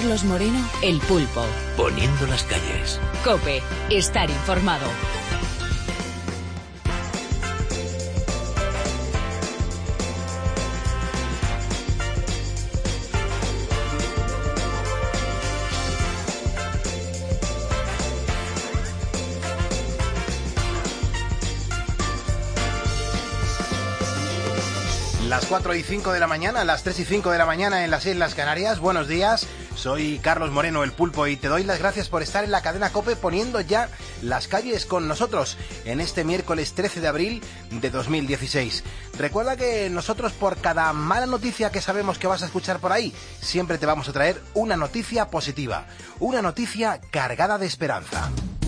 Carlos Moreno, El Pulpo. Poniendo las calles. COPE. Estar informado. Las 4:05 de la mañana, las 3:05 de la mañana en las Islas Canarias. Buenos días, soy Carlos Moreno, El Pulpo, y te doy las gracias por estar en la cadena COPE poniendo ya las calles con nosotros en este miércoles 13 de abril de 2016. Recuerda que nosotros, por cada mala noticia que sabemos que vas a escuchar por ahí, siempre te vamos a traer una noticia positiva, una noticia cargada de esperanza.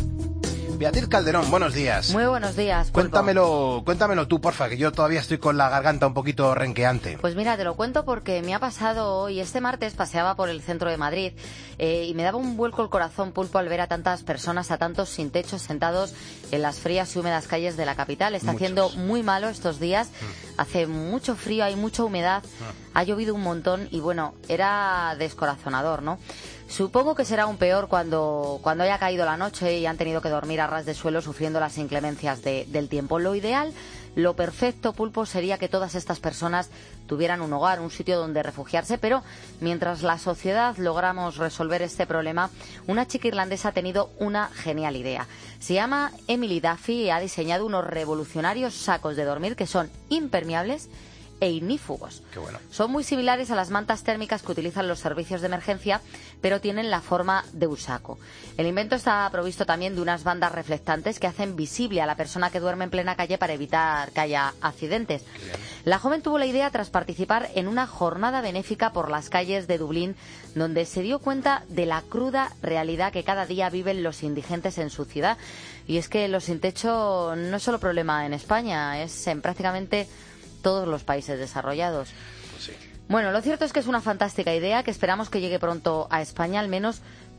Beatriz Calderón, buenos días. Muy buenos días, Pulpo. Cuéntamelo tú, porfa, que yo todavía estoy con la garganta un poquito renqueante. Pues mira, te lo cuento porque me ha pasado hoy. Este martes paseaba por el centro de Madrid y me daba un vuelco el corazón, Pulpo, al ver a tantas personas, a tantos sin techo, sentados en las frías y húmedas calles de la capital. Está haciendo muy malo estos días. Hace mucho frío, hay mucha humedad, ha llovido un montón y bueno, era descorazonador, ¿no? Supongo que será aún peor cuando haya caído la noche y han tenido que dormir a ras de suelo sufriendo las inclemencias del tiempo. Lo ideal, lo perfecto, Pulpo, sería que todas estas personas tuvieran un hogar, un sitio donde refugiarse, pero mientras la sociedad logramos resolver este problema, una chica irlandesa ha tenido una genial idea. Se llama Emily Duffy y ha diseñado unos revolucionarios sacos de dormir que son impermeables e ignífugos. Qué bueno. Son muy similares a las mantas térmicas que utilizan los servicios de emergencia, pero tienen la forma de un saco. El invento está provisto también de unas bandas reflectantes que hacen visible a la persona que duerme en plena calle para evitar que haya accidentes. La joven tuvo la idea tras participar en una jornada benéfica por las calles de Dublín, donde se dio cuenta de la cruda realidad que cada día viven los indigentes en su ciudad. Y es que los sin techo no es solo problema en España, es en prácticamente todos los países desarrollados. Pues sí. Bueno, lo cierto es que es una fantástica idea que esperamos que llegue pronto a España, al menos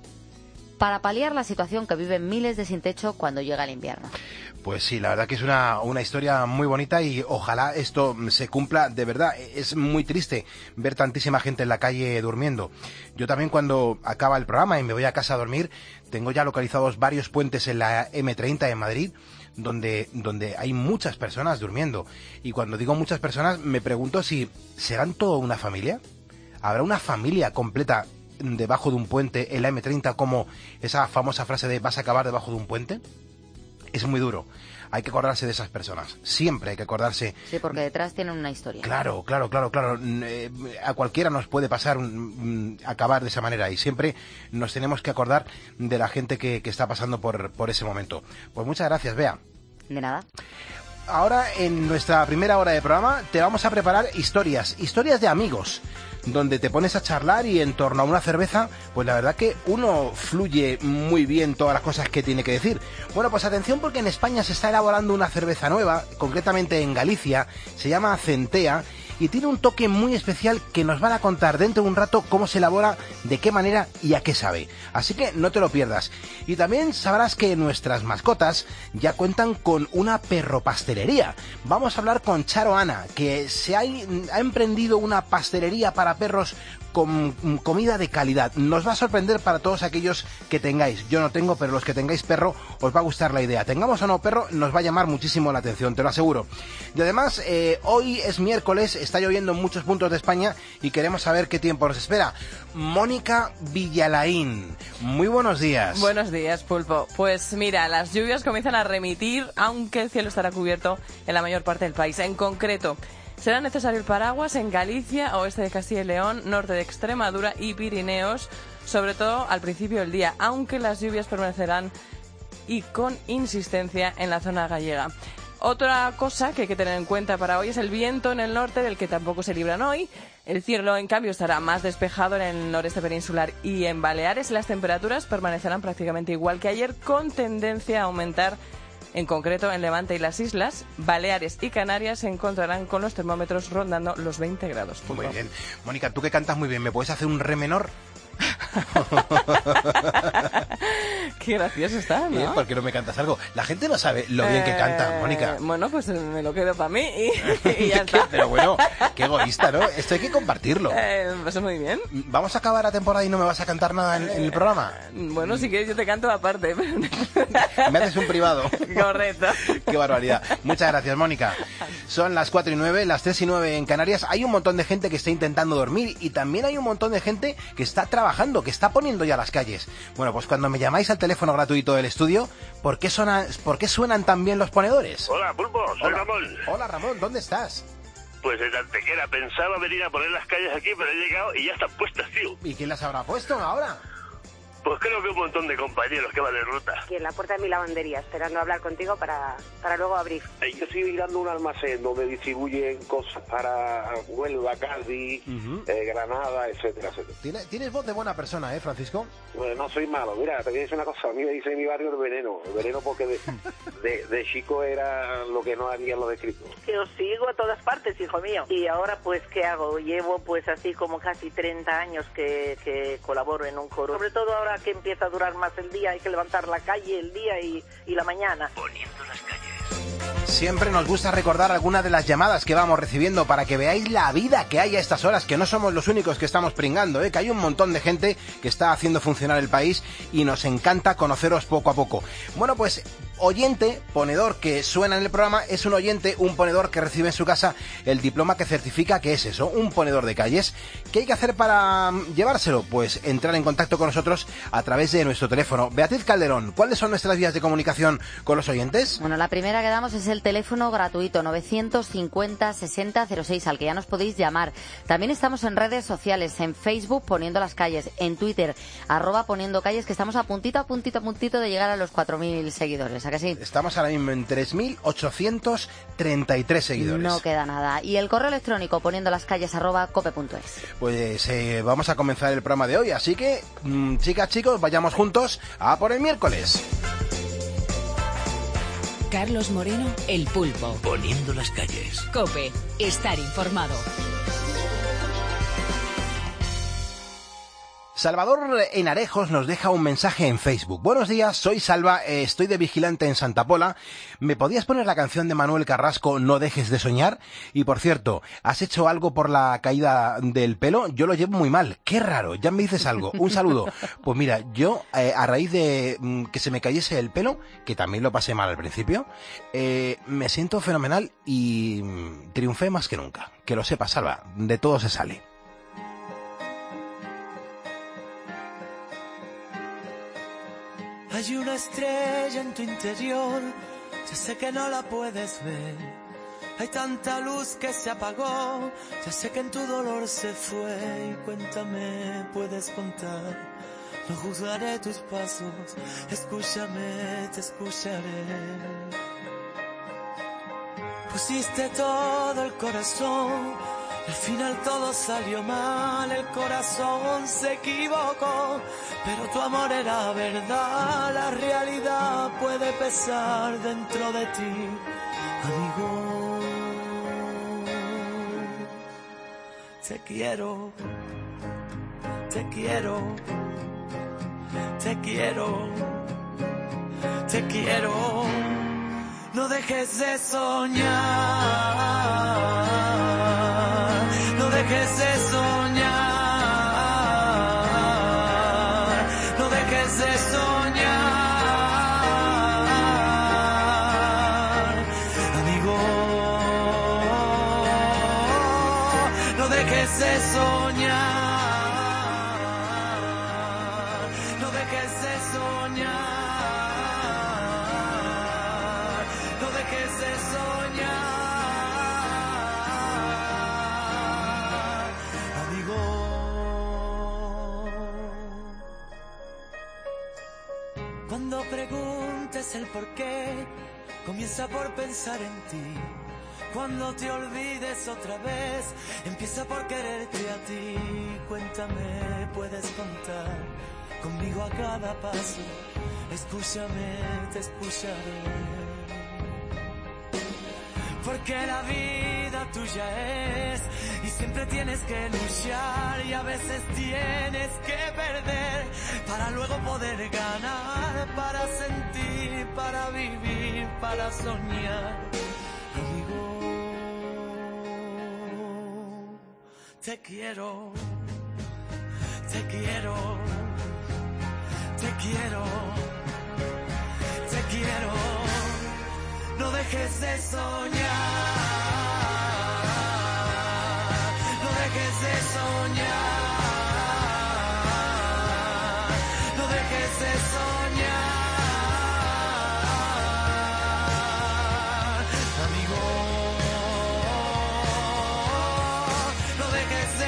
para paliar la situación que viven miles de sin techo cuando llega el invierno. Pues sí, la verdad que es una historia muy bonita y ojalá esto se cumpla de verdad. Es muy triste ver tantísima gente en la calle durmiendo. Yo también, cuando acaba el programa y me voy a casa a dormir, tengo ya localizados varios puentes en la M30 en Madrid donde hay muchas personas durmiendo. Y cuando digo muchas personas, me pregunto si serán toda una familia. ¿Habrá una familia completa debajo de un puente en la M30, como esa famosa frase de vas a acabar debajo de un puente? Es muy duro. Hay que acordarse de esas personas. Siempre hay que acordarse. Sí, porque detrás tienen una historia. Claro. A cualquiera nos puede pasar acabar de esa manera, y siempre nos tenemos que acordar de la gente que está pasando por ese momento. Pues muchas gracias, Bea. De nada. Ahora, en nuestra primera hora de programa, te vamos a preparar historias de amigos, donde te pones a charlar y en torno a una cerveza, pues la verdad que uno fluye muy bien todas las cosas que tiene que decir. Bueno, pues atención, porque en España se está elaborando una cerveza nueva, concretamente en Galicia, se llama Centea, y tiene un toque muy especial que nos van a contar dentro de un rato cómo se elabora, de qué manera y a qué sabe. Así que no te lo pierdas. Y también sabrás que nuestras mascotas ya cuentan con una perropastelería. Vamos a hablar con Charo Ana, que se ha emprendido una pastelería para perros con comida de calidad. Nos va a sorprender para todos aquellos que tengáis. Yo no tengo, pero los que tengáis perro os va a gustar la idea. Tengamos o no perro, nos va a llamar muchísimo la atención, te lo aseguro. Y además, hoy es miércoles, está lloviendo en muchos puntos de España y queremos saber qué tiempo nos espera. Mónica Villalaín, muy buenos días. Buenos días, Pulpo. Pues mira, las lluvias comienzan a remitir, aunque el cielo estará cubierto en la mayor parte del país. En concreto, será necesario el paraguas en Galicia, oeste de Castilla y León, norte de Extremadura y Pirineos, sobre todo al principio del día, aunque las lluvias permanecerán y con insistencia en la zona gallega. Otra cosa que hay que tener en cuenta para hoy es el viento en el norte, del que tampoco se libran hoy. El cielo, en cambio, estará más despejado en el noreste peninsular y en Baleares. Las temperaturas permanecerán prácticamente igual que ayer, con tendencia a aumentar. En concreto, en Levante y las Islas, Baleares y Canarias se encontrarán con los termómetros rondando los 20 grados. Muy bien. Mónica, tú que cantas muy bien, ¿me puedes hacer un re menor? Qué gracioso está, ¿no? ¿Por qué no me cantas algo? La gente no sabe lo bien que canta, Mónica. Bueno, pues me lo quedo para mí y ya está. Pero bueno, qué egoísta, ¿no? Esto hay que compartirlo. Pues muy bien. ¿Vamos a acabar la temporada y no me vas a cantar nada en el programa? Bueno, si quieres yo te canto aparte. Me haces un privado. Correcto. Qué barbaridad. Muchas gracias, Mónica. Son las 4:09, las 3:09 en Canarias. Hay un montón de gente que está intentando dormir y también hay un montón de gente que está trabajando, que está poniendo ya las calles. Bueno, pues cuando me llamáis al teléfono gratuito del estudio, ¿por qué suenan tan bien los ponedores? Hola, Pulpo, soy Ramón. Hola, Ramón, ¿dónde estás? Pues en Antequera, pensaba venir a poner las calles aquí, pero he llegado y ya están puestas, tío. ¿Y quién las habrá puesto ahora? Pues creo que un montón de compañeros que van en ruta. Aquí en la puerta de mi lavandería, esperando hablar contigo para luego abrir. Yo estoy mirando un almacén donde distribuyen cosas para Huelva, Cádiz, Granada, etcétera, etcétera. Tienes voz de buena persona, Francisco? Bueno, no soy malo. Mira, te voy a decir una cosa. A mí me dicen en mi barrio el veneno. El veneno porque de chico era lo que no había lo descrito. Que os sigo a todas partes, hijo mío. Y ahora, pues, ¿qué hago? Llevo, pues, así como casi 30 años que colaboro en un coro. Sobre todo ahora que empieza a durar más el día, hay que levantar la calle, el día y la mañana. Poniendo las calles. Siempre nos gusta recordar algunas de las llamadas que vamos recibiendo para que veáis la vida que hay a estas horas, que no somos los únicos que estamos pringando, que hay un montón de gente que está haciendo funcionar el país y nos encanta conoceros poco a poco. Bueno, pues oyente, ponedor que suena en el programa, es un oyente, un ponedor que recibe en su casa el diploma que certifica que es eso, un ponedor de calles. ¿Qué hay que hacer para llevárselo? Pues entrar en contacto con nosotros a través de nuestro teléfono. Beatriz Calderón, ¿cuáles son nuestras vías de comunicación con los oyentes? Bueno, la primera que damos es el teléfono gratuito 950-60-06, al que ya nos podéis llamar. También estamos en redes sociales, en Facebook Poniendo las Calles, en Twitter @Poniendo Calles, que estamos a puntito de llegar a los 4.000 seguidores. ¿A que sí? Estamos ahora mismo en 3.833 seguidores. No queda nada. Y el correo electrónico poniendolascalles@cope.es. Pues vamos a comenzar el programa de hoy, así que chicas, chicos, vayamos juntos a por el miércoles. Carlos Moreno, El Pulpo. Poniendo las calles. COPE, estar informado. Salvador en Arejos nos deja un mensaje en Facebook. Buenos días, soy Salva, estoy de vigilante en Santa Pola. ¿Me podías poner la canción de Manuel Carrasco, No dejes de soñar? Y por cierto, ¿has hecho algo por la caída del pelo? Yo lo llevo muy mal. Qué raro, ya me dices algo. Un saludo. Pues mira, yo a raíz de que se me cayese el pelo, que también lo pasé mal al principio, me siento fenomenal y triunfé más que nunca. Que lo sepas, Salva, de todo se sale. Hay una estrella en tu interior, ya sé que no la puedes ver. Hay tanta luz que se apagó, ya sé que en tu dolor se fue. Y cuéntame, puedes contar, no juzgaré tus pasos. Escúchame, te escucharé. Pusiste todo el corazón, al final todo salió mal, el corazón se equivocó, pero tu amor era verdad, la realidad puede pesar dentro de ti, amigo. Te quiero, te quiero, te quiero, te quiero. No dejes de soñar, no dejes de soñar, no dejes de soñar, amigo. No dejes de soñar, no dejes de soñar. No dejes de soñar, amigo. Cuando preguntes el por qué, comienza por pensar en ti. Cuando te olvides otra vez, empieza por quererte a ti. Cuéntame, puedes contar conmigo a cada paso. Escúchame, te escucharé. Porque la vida tuya es, y siempre tienes que luchar, y a veces tienes que perder. luego poder ganar para sentir, para vivir, para soñar. Amigo, te quiero, te quiero, te quiero, te quiero. No dejes de soñar, no dejes de soñar. De soñar, amigo, no dejes de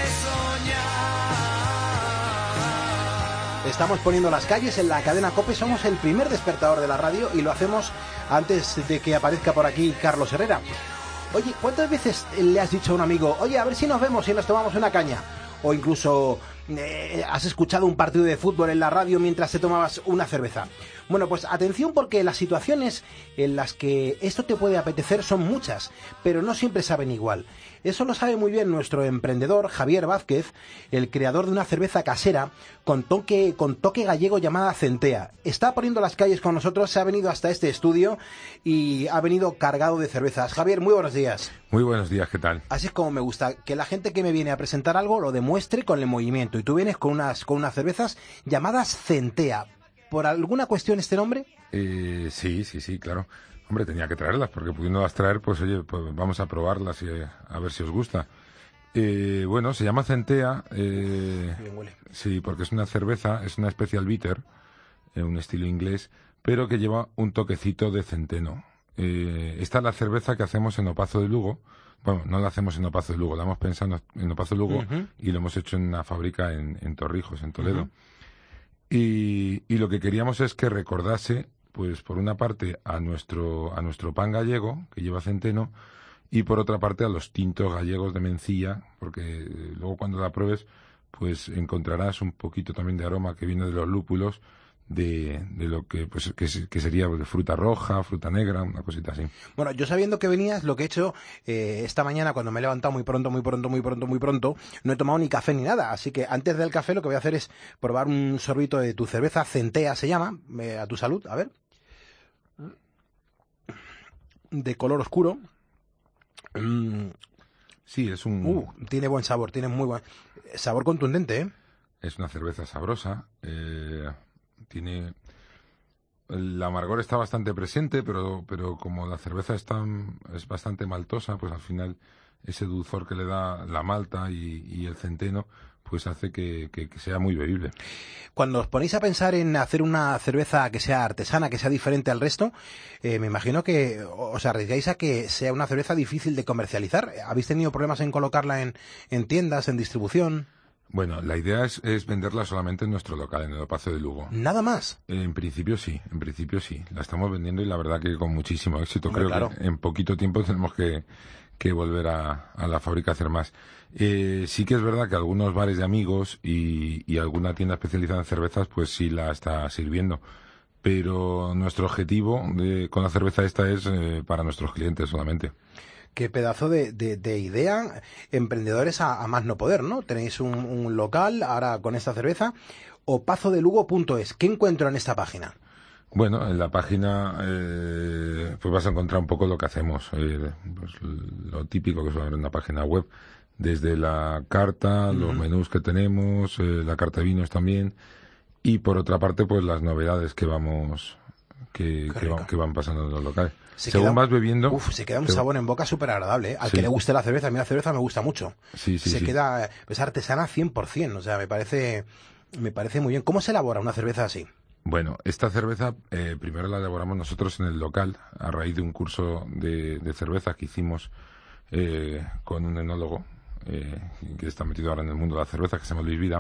soñar. Estamos poniendo las calles en la cadena COPE, somos el primer despertador de la radio y lo hacemos antes de que aparezca por aquí Carlos Herrera. Oye, ¿cuántas veces le has dicho a un amigo, oye, a ver si nos vemos y nos tomamos una caña? O incluso has escuchado un partido de fútbol en la radio mientras te tomabas una cerveza. Bueno, pues atención, porque las situaciones en las que esto te puede apetecer son muchas, pero no siempre saben igual. Eso lo sabe muy bien nuestro emprendedor Javier Vázquez, el creador de una cerveza casera con toque gallego llamada Centea. Está poniendo las calles con nosotros, se ha venido hasta este estudio y ha venido cargado de cervezas. Javier, muy buenos días. Muy buenos días, ¿qué tal? Así es como me gusta, que la gente que me viene a presentar algo lo demuestre con el movimiento. Y tú vienes con unas cervezas llamadas Centea. ¿Por alguna cuestión este nombre? Sí, claro. Hombre, tenía que traerlas, porque pudiéndolas traer, pues oye, pues vamos a probarlas y a ver si os gusta. Bueno, se llama Centea. Bien huele. Sí, porque es una cerveza, es una Special Bitter, un estilo inglés, pero que lleva un toquecito de centeno. Esta es la cerveza que hacemos en Opazo de Lugo. Bueno, no la hacemos en Opazo de Lugo, la hemos pensado en Opazo de Lugo y lo hemos hecho en una fábrica en Torrijos, en Toledo. Y lo que queríamos es que recordase, pues por una parte a nuestro pan gallego, que lleva centeno, y por otra parte a los tintos gallegos de Mencía, porque luego cuando la pruebes, pues encontrarás un poquito también de aroma que viene de los lúpulos, de lo que pues que sería fruta roja, fruta negra, una cosita así. Bueno, yo sabiendo que venías, lo que he hecho esta mañana cuando me he levantado muy pronto, no he tomado ni café ni nada, así que antes del café lo que voy a hacer es probar un sorbito de tu cerveza, Centea se llama, a tu salud, a ver. De color oscuro. Sí, es un... tiene buen sabor, tiene muy buen sabor contundente, ¿eh? Es una cerveza sabrosa, tiene... El amargor está bastante presente, pero como la cerveza es bastante maltosa, pues al final ese dulzor que le da la malta y el centeno, pues hace que sea muy bebible. Cuando os ponéis a pensar en hacer una cerveza que sea artesana, que sea diferente al resto, me imagino que os arriesgáis a que sea una cerveza difícil de comercializar. ¿Habéis tenido problemas en colocarla en tiendas, en distribución? Bueno, la idea es venderla solamente en nuestro local, en el Opazo de Lugo. ¿Nada más? En principio sí. La estamos vendiendo y la verdad que con muchísimo éxito. Hombre, creo claro. Que en poquito tiempo tenemos que volver a la fábrica a hacer más. Sí que es verdad que algunos bares de amigos y alguna tienda especializada en cervezas pues sí la está sirviendo. Pero nuestro objetivo con la cerveza esta es para nuestros clientes solamente. Qué pedazo de idea, emprendedores a más no poder, ¿no? Tenéis un local ahora con esta cerveza, opazodelugo.es. ¿Qué encuentro en esta página? Bueno, en la página pues vas a encontrar un poco lo que hacemos, pues lo típico que suele haber en una página web, desde la carta, los menús que tenemos, la carta de vinos también, y por otra parte pues las novedades que van pasando en los locales. Según vas bebiendo... se queda un sabor en boca súper agradable, ¿eh? Al que le guste la cerveza, a mí la cerveza me gusta mucho. Sí. Queda, es artesana 100%, o sea, me parece muy bien. ¿Cómo se elabora una cerveza así? Bueno, esta cerveza primero la elaboramos nosotros en el local, a raíz de un curso de cerveza que hicimos con un enólogo que está metido ahora en el mundo de la cerveza, que se llama Luis Vida.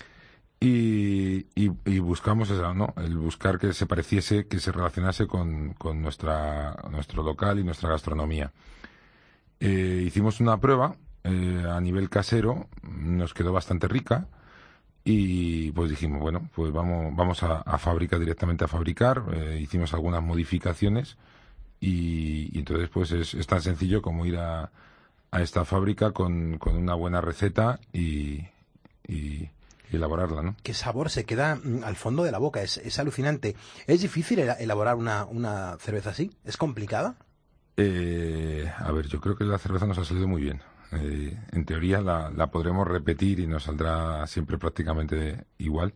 Y buscamos eso, ¿no? El buscar que se pareciese, que se relacionase con nuestro local y nuestra gastronomía. Hicimos una prueba a nivel casero, nos quedó bastante rica y pues dijimos, bueno, pues vamos a fábrica, directamente a fabricar. Hicimos algunas modificaciones y entonces pues es tan sencillo como ir a esta fábrica con una buena receta y y elaborarla, ¿no? Qué sabor se queda al fondo de la boca, es alucinante. ¿Es difícil elaborar una cerveza así? ¿Es complicada? A ver, yo creo que la cerveza nos ha salido muy bien. En teoría la podremos repetir y nos saldrá siempre prácticamente igual.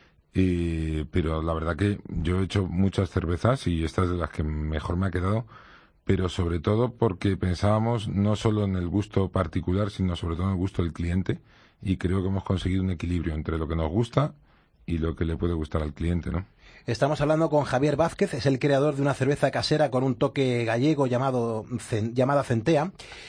Pero la verdad que yo he hecho muchas cervezas y esta es de las que mejor me ha quedado, pero sobre todo porque pensábamos no solo en el gusto particular, sino sobre todo en el gusto del cliente, y creo que hemos conseguido un equilibrio entre lo que nos gusta y lo que le puede gustar al cliente, ¿no? Estamos hablando con Javier Vázquez, es el creador de una cerveza casera con un toque gallego llamada Centea.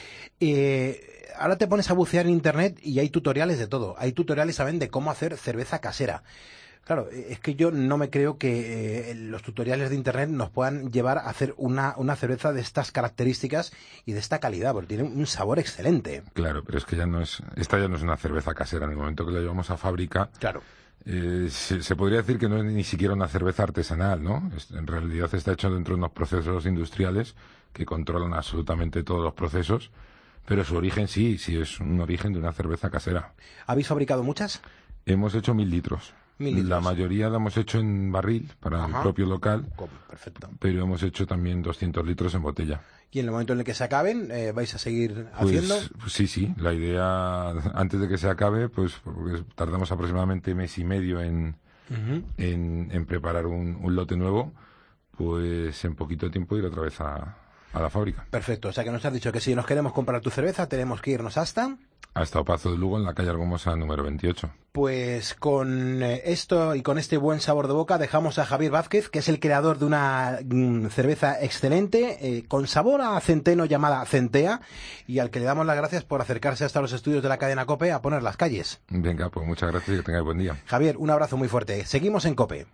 Ahora te pones a bucear en internet y hay tutoriales de todo. Hay tutoriales, ¿saben?, de cómo hacer cerveza casera. Claro, es que yo no me creo que los tutoriales de internet nos puedan llevar a hacer una cerveza de estas características y de esta calidad, porque tiene un sabor excelente. Claro, pero es que esta ya no es una cerveza casera. En el momento que la llevamos a fábrica, claro. Se podría decir que no es ni siquiera una cerveza artesanal, ¿no? En realidad está hecho dentro de unos procesos industriales que controlan absolutamente todos los procesos, pero su origen sí es un origen de una cerveza casera. ¿Habéis fabricado muchas? Hemos hecho 1.000 litros. 1.000 litros. La mayoría la hemos hecho en barril para el propio local. Perfecto. Pero hemos hecho también 200 litros en botella. ¿Y en el momento en el que se acaben, vais a seguir haciendo? Sí. La idea, antes de que se acabe, pues porque tardamos aproximadamente mes y medio en preparar un lote nuevo, pues en poquito tiempo ir otra vez a la fábrica. Perfecto. O sea que nos has dicho que si nos queremos comprar tu cerveza, tenemos que irnos hasta Opazo de Lugo, en la calle Argomosa número 28. Pues con esto y con este buen sabor de boca dejamos a Javier Vázquez, que es el creador de una cerveza excelente, con sabor a centeno, llamada Centea, y al que le damos las gracias por acercarse hasta los estudios de la cadena COPE a poner las calles. Venga, pues muchas gracias y que tengáis buen día. Javier, un abrazo muy fuerte. Seguimos en COPE.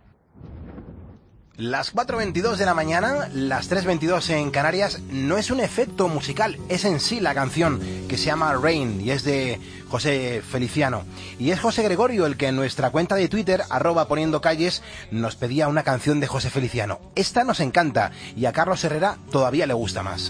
Las 4:22 de la mañana, las 3:22 en Canarias, no es un efecto musical, es en sí la canción, que se llama Rain y es de José Feliciano. Y es José Gregorio el que en nuestra cuenta de Twitter, @poniendocalles, nos pedía una canción de José Feliciano. Esta nos encanta y a Carlos Herrera todavía le gusta más.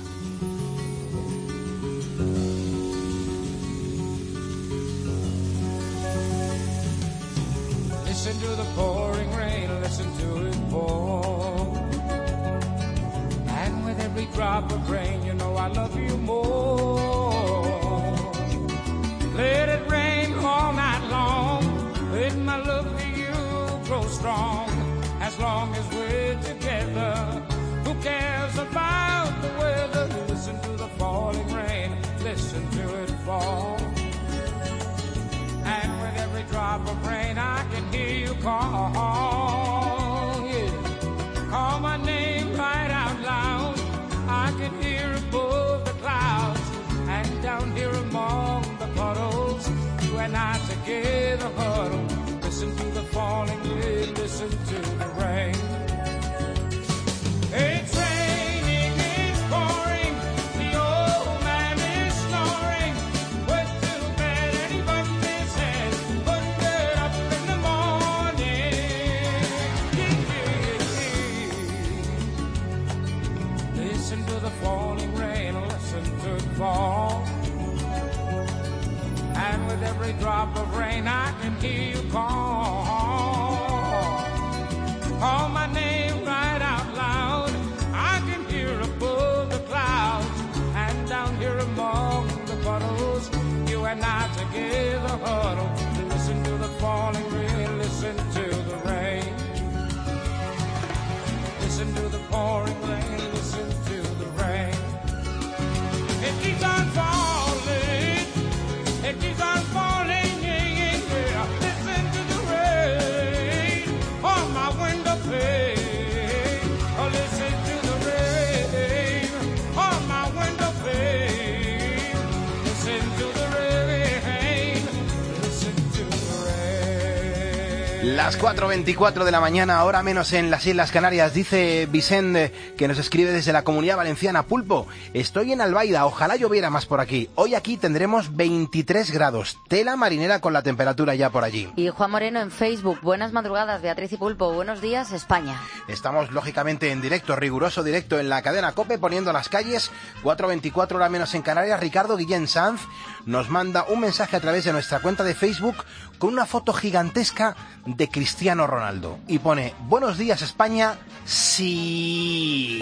Listen to the pouring rain, listen to it pour. And with every drop of rain, you know I love you more. Let it rain all night long, let my love for you grow strong. As long as we're together, who cares about the weather? Listen to the falling rain, listen to it fall. And with every drop of rain I can hear you call, yeah. Call my name right out loud. I can hear above the clouds and down here among the puddles. You and I together huddle. Listen to the falling rain, listen to the rain. It's raining, it's pouring, the old man is snoring. Went to bed and he bumped his head, but get up in the morning. Listen to the falling rain, listen to it fall. And with every drop of rain I can hear you call. Call my name. Las 4:24 de la mañana, ahora menos en las Islas Canarias. Dice Vicente, que nos escribe desde la Comunidad Valenciana: Pulpo, estoy en Albaida, ojalá lloviera más por aquí. Hoy aquí tendremos 23 grados, tela marinera con la temperatura ya por allí. Y Juan Moreno en Facebook: buenas madrugadas, Beatriz y Pulpo, buenos días, España. Estamos lógicamente en directo, riguroso directo en la cadena COPE, poniendo las calles. 4:24 hora menos en Canarias. Ricardo Guillén Sanz nos manda un mensaje a través de nuestra cuenta de Facebook con una foto gigantesca de Cristiano Ronaldo y pone: buenos días España, sí.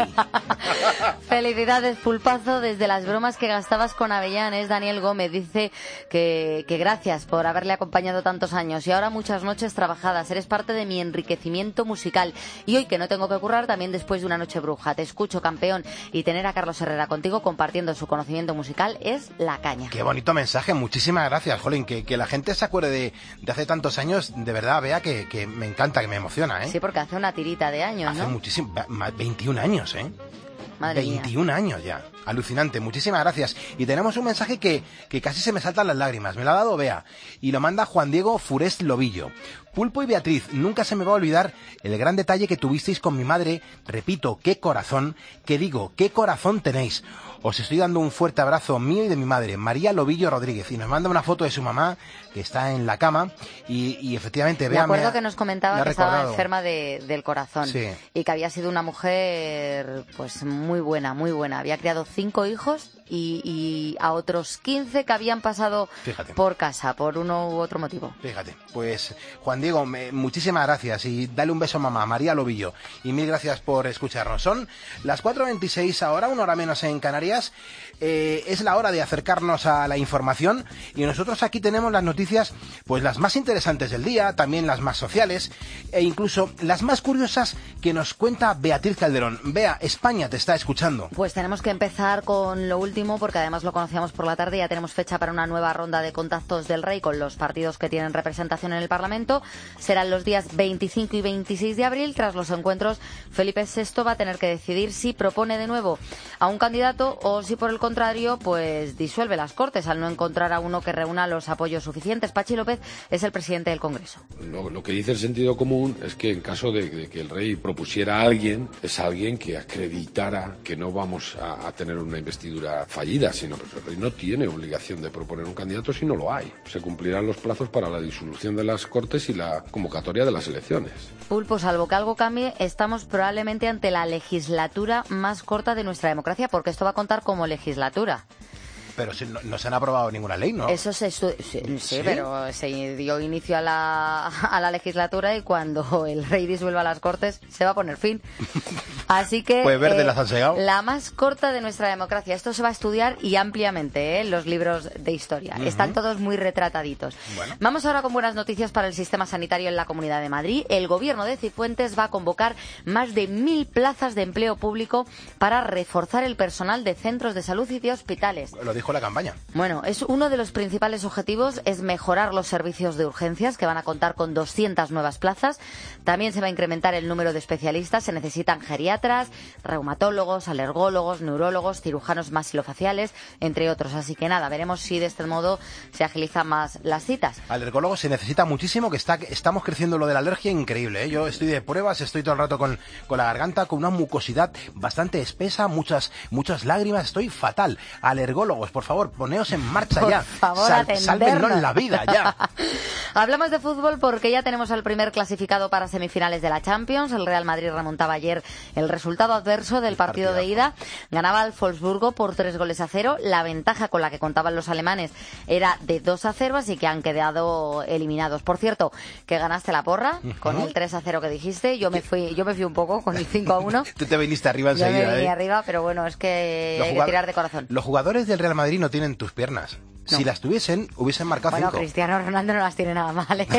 Felicidades, Pulpazo, desde las bromas que gastabas con Avellanes. Daniel Gómez dice que gracias por haberle acompañado tantos años y ahora muchas noches trabajadas. Eres parte de mi enriquecimiento musical y hoy que no tengo que currar, también después de una noche bruja. Te escucho, campeón, y tener a Carlos Herrera contigo compartiendo su conocimiento musical es la caña. Qué bonito mensaje, muchísimas gracias, Jolín. Que la gente se acuerde de hace tantos años, de verdad, vea que me encanta, que me emociona, ¿eh? Sí, porque hace una tirita de años, ¿no? Hace muchísimo, 21 años, ¿eh? Madre 21 mía. años ya. Alucinante, muchísimas gracias. Y tenemos un mensaje que casi se me saltan las lágrimas. Me lo ha dado Bea. Y lo manda Juan Diego Furest Lobillo. Pulpo y Beatriz, nunca se me va a olvidar el gran detalle que tuvisteis con mi madre. Repito, qué corazón, que digo, qué corazón tenéis. Os estoy dando un fuerte abrazo mío y de mi madre, María Lobillo Rodríguez. Y nos manda una foto de su mamá, que está en la cama. Y efectivamente, Bea, me acuerdo que nos comentaba que estaba enferma del corazón. Sí. Y que había sido una mujer pues muy buena, muy buena. Había criado 5 hijos y a otros 15 que habían pasado por casa, por uno u otro motivo. Fíjate, pues Juan Diego, muchísimas gracias y dale un beso a mamá, María Lobillo, y mil gracias por escucharnos. Son las 4:26 ahora, una hora menos en Canarias. Es la hora de acercarnos a la información y nosotros aquí tenemos las noticias, pues las más interesantes del día, también las más sociales e incluso las más curiosas que nos cuenta Beatriz Calderón. Bea, España te está escuchando. Pues tenemos que empezar con lo último, porque además lo conocíamos por la tarde. Ya tenemos fecha para una nueva ronda de contactos del Rey con los partidos que tienen representación en el Parlamento. Serán los días 25 y 26 de abril. Tras los encuentros, Felipe VI va a tener que decidir si propone de nuevo a un candidato o si, por el contrario, pues disuelve las Cortes al no encontrar a uno que reúna los apoyos suficientes. Pachi López es el presidente del Congreso. Lo que dice el sentido común es que en caso de que el Rey propusiera a alguien, es alguien que acreditara que no vamos a tener una investidura fallida, sino que el Rey no tiene obligación de proponer un candidato si no lo hay. Se cumplirán los plazos para la disolución de las Cortes y la convocatoria de las elecciones. Pulpo, salvo que algo cambie, estamos probablemente ante la legislatura más corta de nuestra democracia, porque esto va a contar como legislatura. Pero si no se han aprobado ninguna ley, ¿no? Eso sí, pero se dio inicio a la legislatura y cuando el Rey disuelva las Cortes se va a poner fin. Así que pues verde las han segado. La más corta de nuestra democracia. Esto se va a estudiar y ampliamente en los libros de historia. Están todos muy retrataditos. Bueno. Vamos ahora con buenas noticias para el sistema sanitario en la Comunidad de Madrid. El gobierno de Cifuentes va a convocar más de 1.000 plazas de empleo público para reforzar el personal de centros de salud y de hospitales. Lo dijo la campaña. Bueno, es uno de los principales objetivos es mejorar los servicios de urgencias, que van a contar con 200 nuevas plazas. También se va a incrementar el número de especialistas. Se necesitan geriatras, reumatólogos, alergólogos, neurólogos, cirujanos maxilofaciales, entre otros. Así que nada, veremos si de este modo se agilizan más las citas. Alergólogos se necesita muchísimo, que estamos creciendo lo de la alergia increíble, ¿eh? Yo estoy de pruebas, estoy todo el rato con la garganta, con una mucosidad bastante espesa, muchas lágrimas, estoy fatal. Alergólogos, por favor, poneos en marcha ya. Por favor, sálvennos la vida ya. Hablamos de fútbol porque ya tenemos al primer clasificado para semifinales de la Champions. El Real Madrid remontaba ayer el resultado adverso del partido de ida. Ganaba al Wolfsburgo por 3-0. La ventaja con la que contaban los alemanes era de 2-0, así que han quedado eliminados. Por cierto, que ganaste la porra con el 3-0 que dijiste. Yo me fui un poco con el 5-1. Tú te viniste arriba enseguida. Yo me vine arriba, pero bueno, es que hay que tirar de corazón. Los jugadores del Real Madrid no tienen tus piernas. No. Si las tuviesen, hubiesen marcado 5. Bueno, Cristiano Ronaldo no las tiene nada mal, ¿eh?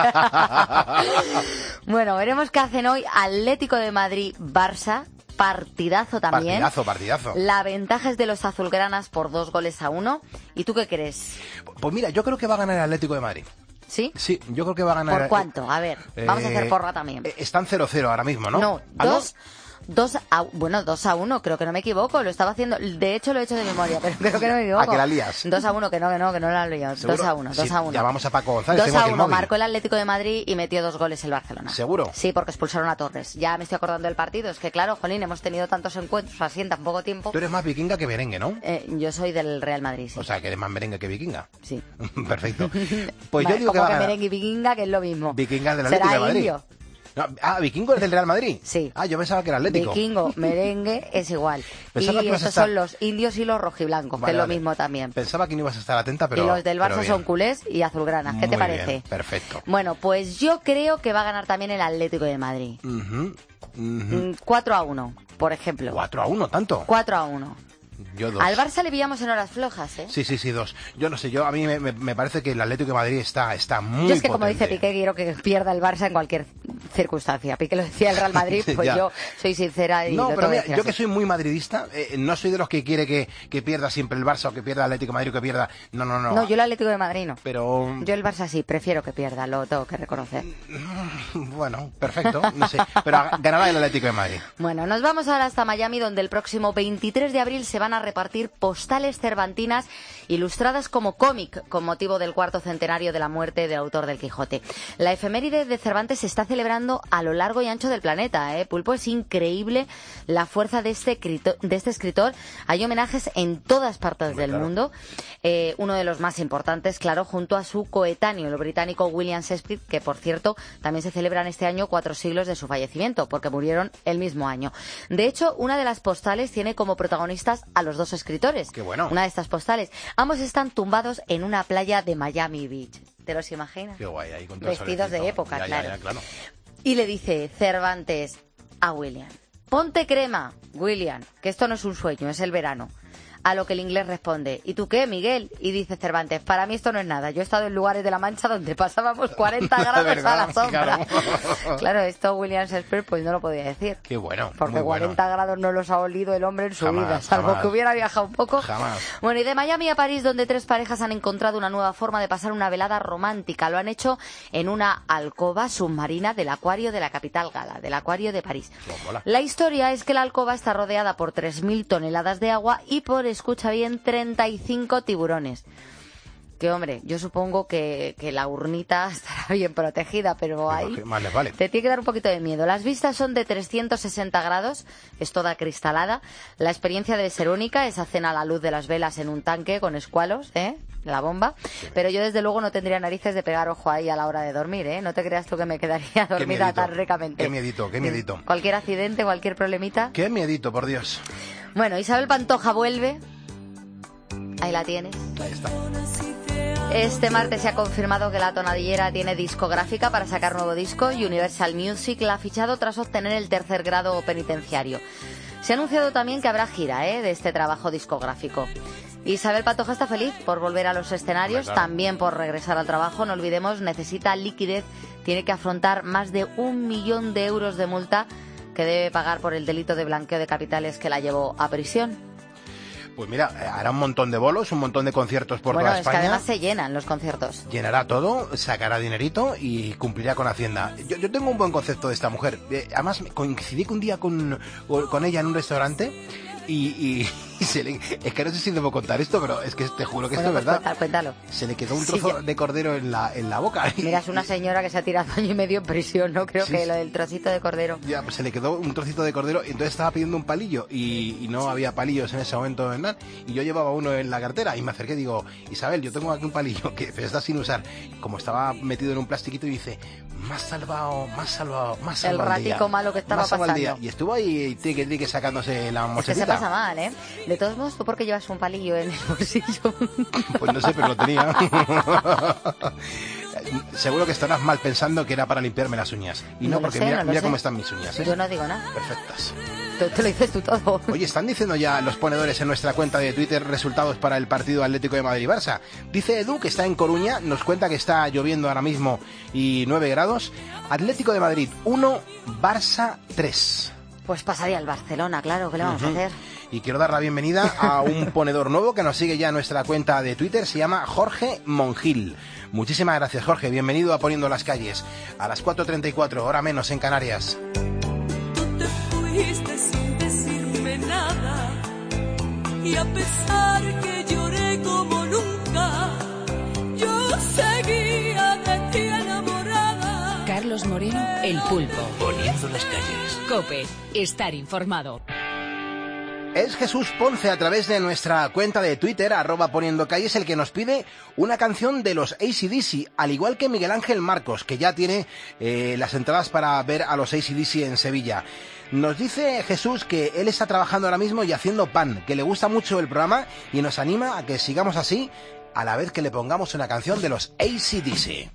Bueno, veremos qué hacen hoy. Atlético de Madrid, Barça. Partidazo también. Partidazo. La ventaja es de los azulgranas por 2-1. ¿Y tú qué crees? Pues mira, yo creo que va a ganar el Atlético de Madrid. ¿Sí? Sí, yo creo que va a ganar. ¿Por cuánto? A ver, vamos a hacer porra también. Están 0-0 ahora mismo, ¿no? No, 2. 2-1, creo que no me equivoco, lo estaba haciendo, de hecho lo he hecho de memoria, pero creo que no me equivoco. ¿A que la lías? 2-1, que no la lío. 2-1, 2-1. Llamamos a Paco González. 2-1, marcó el Atlético de Madrid y metió 2 goles el Barcelona. ¿Seguro? Sí, porque expulsaron a Torres. Ya me estoy acordando del partido, es que claro, jolín, hemos tenido tantos encuentros así en tan poco tiempo. Tú eres más vikinga que merengue, ¿no? Yo soy del Real Madrid, sí. O sea, que eres más merengue que vikinga. Sí. Perfecto. Pues vale, yo digo como que merengue y vikinga, que es lo mismo. Vikinga del Atlético de Madrid. Indio. No, ¿Vikingo es del Real Madrid? Sí. Yo pensaba que era Atlético. Vikingo, merengue es igual. Pensaba y estos son los indios y los rojiblancos, que es lo mismo también. Pensaba que no ibas a estar atenta, pero... Y los del Barça son culés y azulgranas. ¿Qué te parece? Bien, perfecto. Bueno, pues yo creo que va a ganar también el Atlético de Madrid. 4-1, por ejemplo. 4-1, ¿tanto? 4-1. Yo 2. Al Barça le pillamos en horas flojas, ¿eh? Sí, 2. Yo no sé, a mí me parece que el Atlético de Madrid está muy Yo es que, potente. como dice Piqué, quiero que pierda el Barça en cualquier circunstancia. Piqué lo decía el Real Madrid, pues yo soy sincera y no, lo pero tengo mira, yo que soy muy madridista, no soy de los que quiere que pierda siempre el Barça o que pierda el Atlético de Madrid o que pierda... No. No, yo el Atlético de Madrid no. Pero... Yo el Barça sí, prefiero que pierda, lo tengo que reconocer. Bueno, perfecto, no sé. Pero ganará el Atlético de Madrid. Bueno, nos vamos ahora hasta Miami, donde el próximo 23 de abril se van a repartir postales cervantinas ilustradas como cómic con motivo del 4º centenario de la muerte del autor del Quijote. La efeméride de Cervantes se está celebrando a lo largo y ancho del planeta, ¿eh? Pulpo, es increíble la fuerza de este escritor. Hay homenajes en todas partes del mundo. Uno de los más importantes, claro, junto a su coetáneo, el británico William Shakespeare, que por cierto también se celebran este año 4 siglos de su fallecimiento, porque murieron el mismo año. De hecho, una de las postales tiene como protagonistas a los dos escritores. Qué bueno. Una de estas postales. Ambos están tumbados en una playa de Miami Beach. ¿Te los imaginas? Qué guay, ahí con todo vestidos de época, claro. Y le dice Cervantes a William: ponte crema, William, que esto no es un sueño, es el verano. A lo que el inglés responde: ¿y tú qué, Miguel? Y dice Cervantes: para mí esto no es nada. Yo he estado en lugares de La Mancha donde pasábamos 40 grados a la sombra. Claro, esto William Shakespeare pues no lo podía decir. Qué bueno. Porque 40 grados no los ha olido el hombre en su vida, salvo que hubiera viajado un poco. Jamás. Bueno, y de Miami a París, donde 3 parejas han encontrado una nueva forma de pasar una velada romántica. Lo han hecho en una alcoba submarina del acuario de la capital gala, del acuario de París. La historia es que la alcoba está rodeada por 3.000 toneladas de agua y por, escucha bien, 35 tiburones. Que, hombre, yo supongo que la urnita estará bien protegida, pero ahí vale. te tiene que dar un poquito de miedo. Las vistas son de 360 grados, es toda cristalada. La experiencia debe ser única, esa cena a la luz de las velas en un tanque con escualos, la bomba. Pero yo, desde luego, no tendría narices de pegar ojo ahí a la hora de dormir, No te creas tú que me quedaría dormida tan ricamente. Qué miedito. Cualquier accidente, cualquier problemita. Qué miedito, por Dios. Bueno, Isabel Pantoja vuelve. Ahí la tienes. Ahí está. Este martes se ha confirmado que la tonadillera tiene discográfica para sacar nuevo disco y Universal Music la ha fichado tras obtener el 3er grado penitenciario. Se ha anunciado también que habrá gira de este trabajo discográfico. Isabel Pantoja está feliz por volver a los escenarios, también por regresar al trabajo. No olvidemos, necesita liquidez, tiene que afrontar más de 1 millón de euros de multa que debe pagar por el delito de blanqueo de capitales que la llevó a prisión. Pues mira, hará un montón de bolos, un montón de conciertos por toda España. Bueno, es que además se llenan los conciertos. Llenará todo, sacará dinerito y cumplirá con Hacienda. Yo tengo un buen concepto de esta mujer. Además, coincidí un día con ella en un restaurante y es que no sé si debo contar esto, pero es que te juro que esto es verdad. Cuéntalo. Se le quedó un trozo de cordero en la boca. Mira, es una señora que se ha tirado 1 año y medio en prisión, ¿no? Creo que lo del trocito de cordero. Ya, pues se le quedó un trocito de cordero y entonces estaba pidiendo un palillo y no había palillos en ese momento, ¿verdad? Y yo llevaba uno en la cartera y me acerqué y digo: Isabel, yo tengo aquí un palillo que está sin usar. Como estaba metido en un plastiquito, y dice: más salvado el ratico malo que estaba pasando. Y estuvo ahí tique sacándose la mochilita. Es que se pasa mal, ¿eh? De todos modos, ¿tú por qué llevas un palillo en el bolsillo? Pues no sé, pero lo tenía. Seguro que estarás mal pensando que era para limpiarme las uñas. Y no, porque mira cómo están mis uñas, Yo no digo nada. Perfectas. Te lo dices tú todo. Oye, están diciendo ya los ponedores en nuestra cuenta de Twitter resultados para el partido Atlético de Madrid-Barça. Dice Edu, que está en Coruña, nos cuenta que está lloviendo ahora mismo y 9 grados. Atlético de Madrid 1, Barça 3. Pues pasaría al Barcelona, claro, ¿qué le vamos a hacer? Y quiero dar la bienvenida a un ponedor nuevo que nos sigue ya en nuestra cuenta de Twitter, se llama Jorge Mongil. Muchísimas gracias, Jorge, bienvenido a Poniendo las Calles. A las 4:34, hora menos en Canarias. Tú te fuiste y a pesar que lloré como nunca, yo seguía de ti enamorada. Carlos Moreno, El Pulpo. Poniendo las calles. COPE. Estar informado. Es Jesús Ponce, a través de nuestra cuenta de Twitter, @poniendocalles, el que nos pide una canción de los AC/DC, al igual que Miguel Ángel Marcos, que ya tiene las entradas para ver a los AC/DC en Sevilla. Nos dice Jesús que él está trabajando ahora mismo y haciendo pan, que le gusta mucho el programa y nos anima a que sigamos así, a la vez que le pongamos una canción de los AC/DC.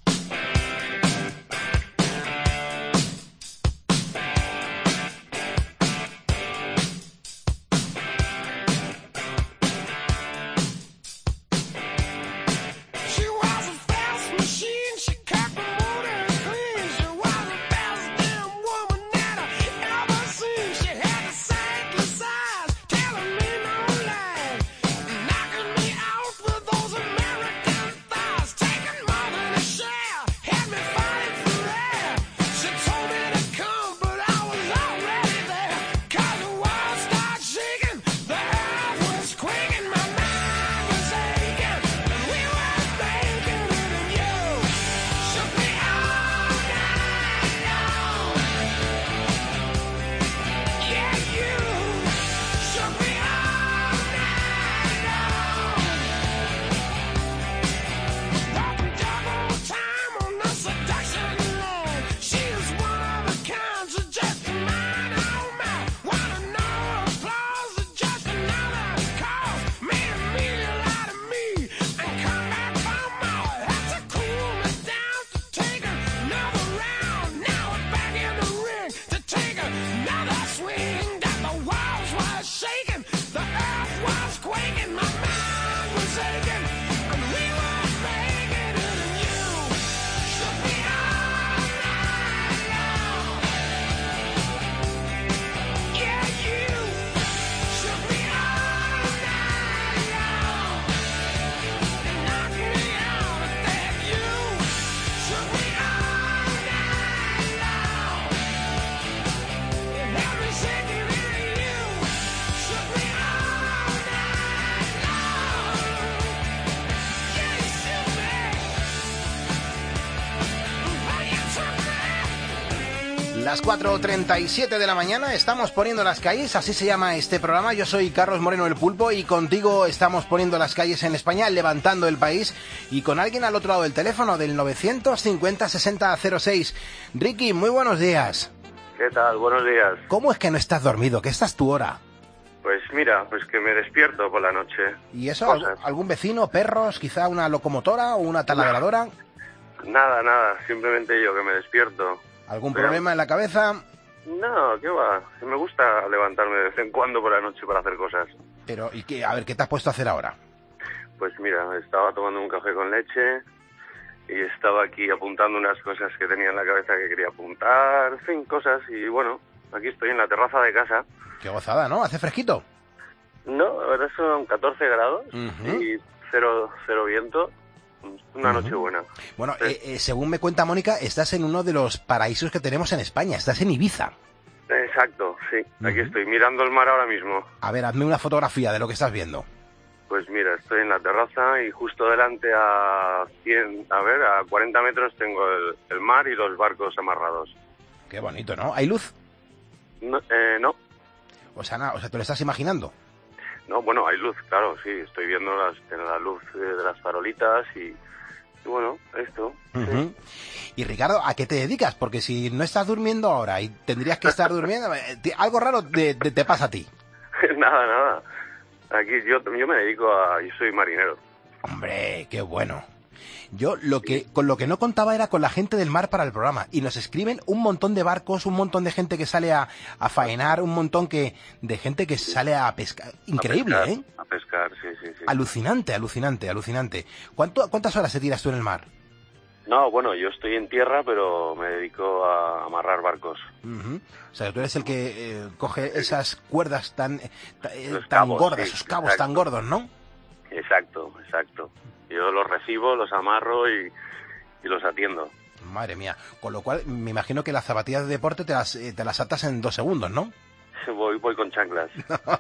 Las 4:37 de la mañana, estamos poniendo las calles, así se llama este programa. Yo soy Carlos Moreno, El Pulpo, y contigo estamos poniendo las calles en España, levantando el país, y con alguien al otro lado del teléfono, del 950-6006. Ricky, muy buenos días. ¿Qué tal? Buenos días. ¿Cómo es que no estás dormido? ¿Qué estás tu hora? Pues mira, pues que me despierto por la noche. ¿Y eso? ¿Algún vecino, perros, quizá una locomotora o una taladradora? Nada, simplemente yo que me despierto. ¿Algún problema en la cabeza? No, ¿qué va? Me gusta levantarme de vez en cuando por la noche para hacer cosas. Pero, ¿y qué? A ver, ¿qué te has puesto a hacer ahora? Pues mira, estaba tomando un café con leche y estaba aquí apuntando unas cosas que tenía en la cabeza que quería apuntar, en fin, cosas, y bueno, aquí estoy en la terraza de casa. Qué gozada, ¿no? ¿Hace fresquito? No, la verdad son 14 grados y cero viento. Una noche buena. Bueno, según me cuenta Mónica, estás en uno de los paraísos que tenemos en España. Estás en Ibiza. Exacto, sí. Aquí estoy mirando el mar ahora mismo. A ver, hazme una fotografía de lo que estás viendo. Pues mira, estoy en la terraza y justo delante a 40 metros tengo el mar y los barcos amarrados. Qué bonito, ¿no? ¿Hay luz? No. O sea, ¿te lo estás imaginando? No, bueno, hay luz, claro, sí. Estoy viendo la luz de las farolitas y bueno, esto. Sí. Y Ricardo, ¿a qué te dedicas? Porque si no estás durmiendo ahora y tendrías que estar durmiendo, algo raro te pasa a ti. Nada. Aquí yo me dedico yo soy marinero. Hombre, qué bueno. Yo con lo que no contaba era con la gente del mar para el programa, y nos escriben un montón de barcos, un montón de gente que sale a faenar, un montón de gente que sale a pescar. Increíble, ¿eh? A pescar, sí. Alucinante. ¿Cuántas horas te tiras tú en el mar? No, bueno, yo estoy en tierra, pero me dedico a amarrar barcos. O sea, tú eres el que coge esas cuerdas tan cabos, gordas, sí, esos cabos exacto. tan gordos, ¿no? Exacto. Yo los recibo, los amarro y los atiendo. Madre mía. Con lo cual, me imagino que las zapatillas de deporte te las atas en 2 segundos, ¿no? voy con chanclas.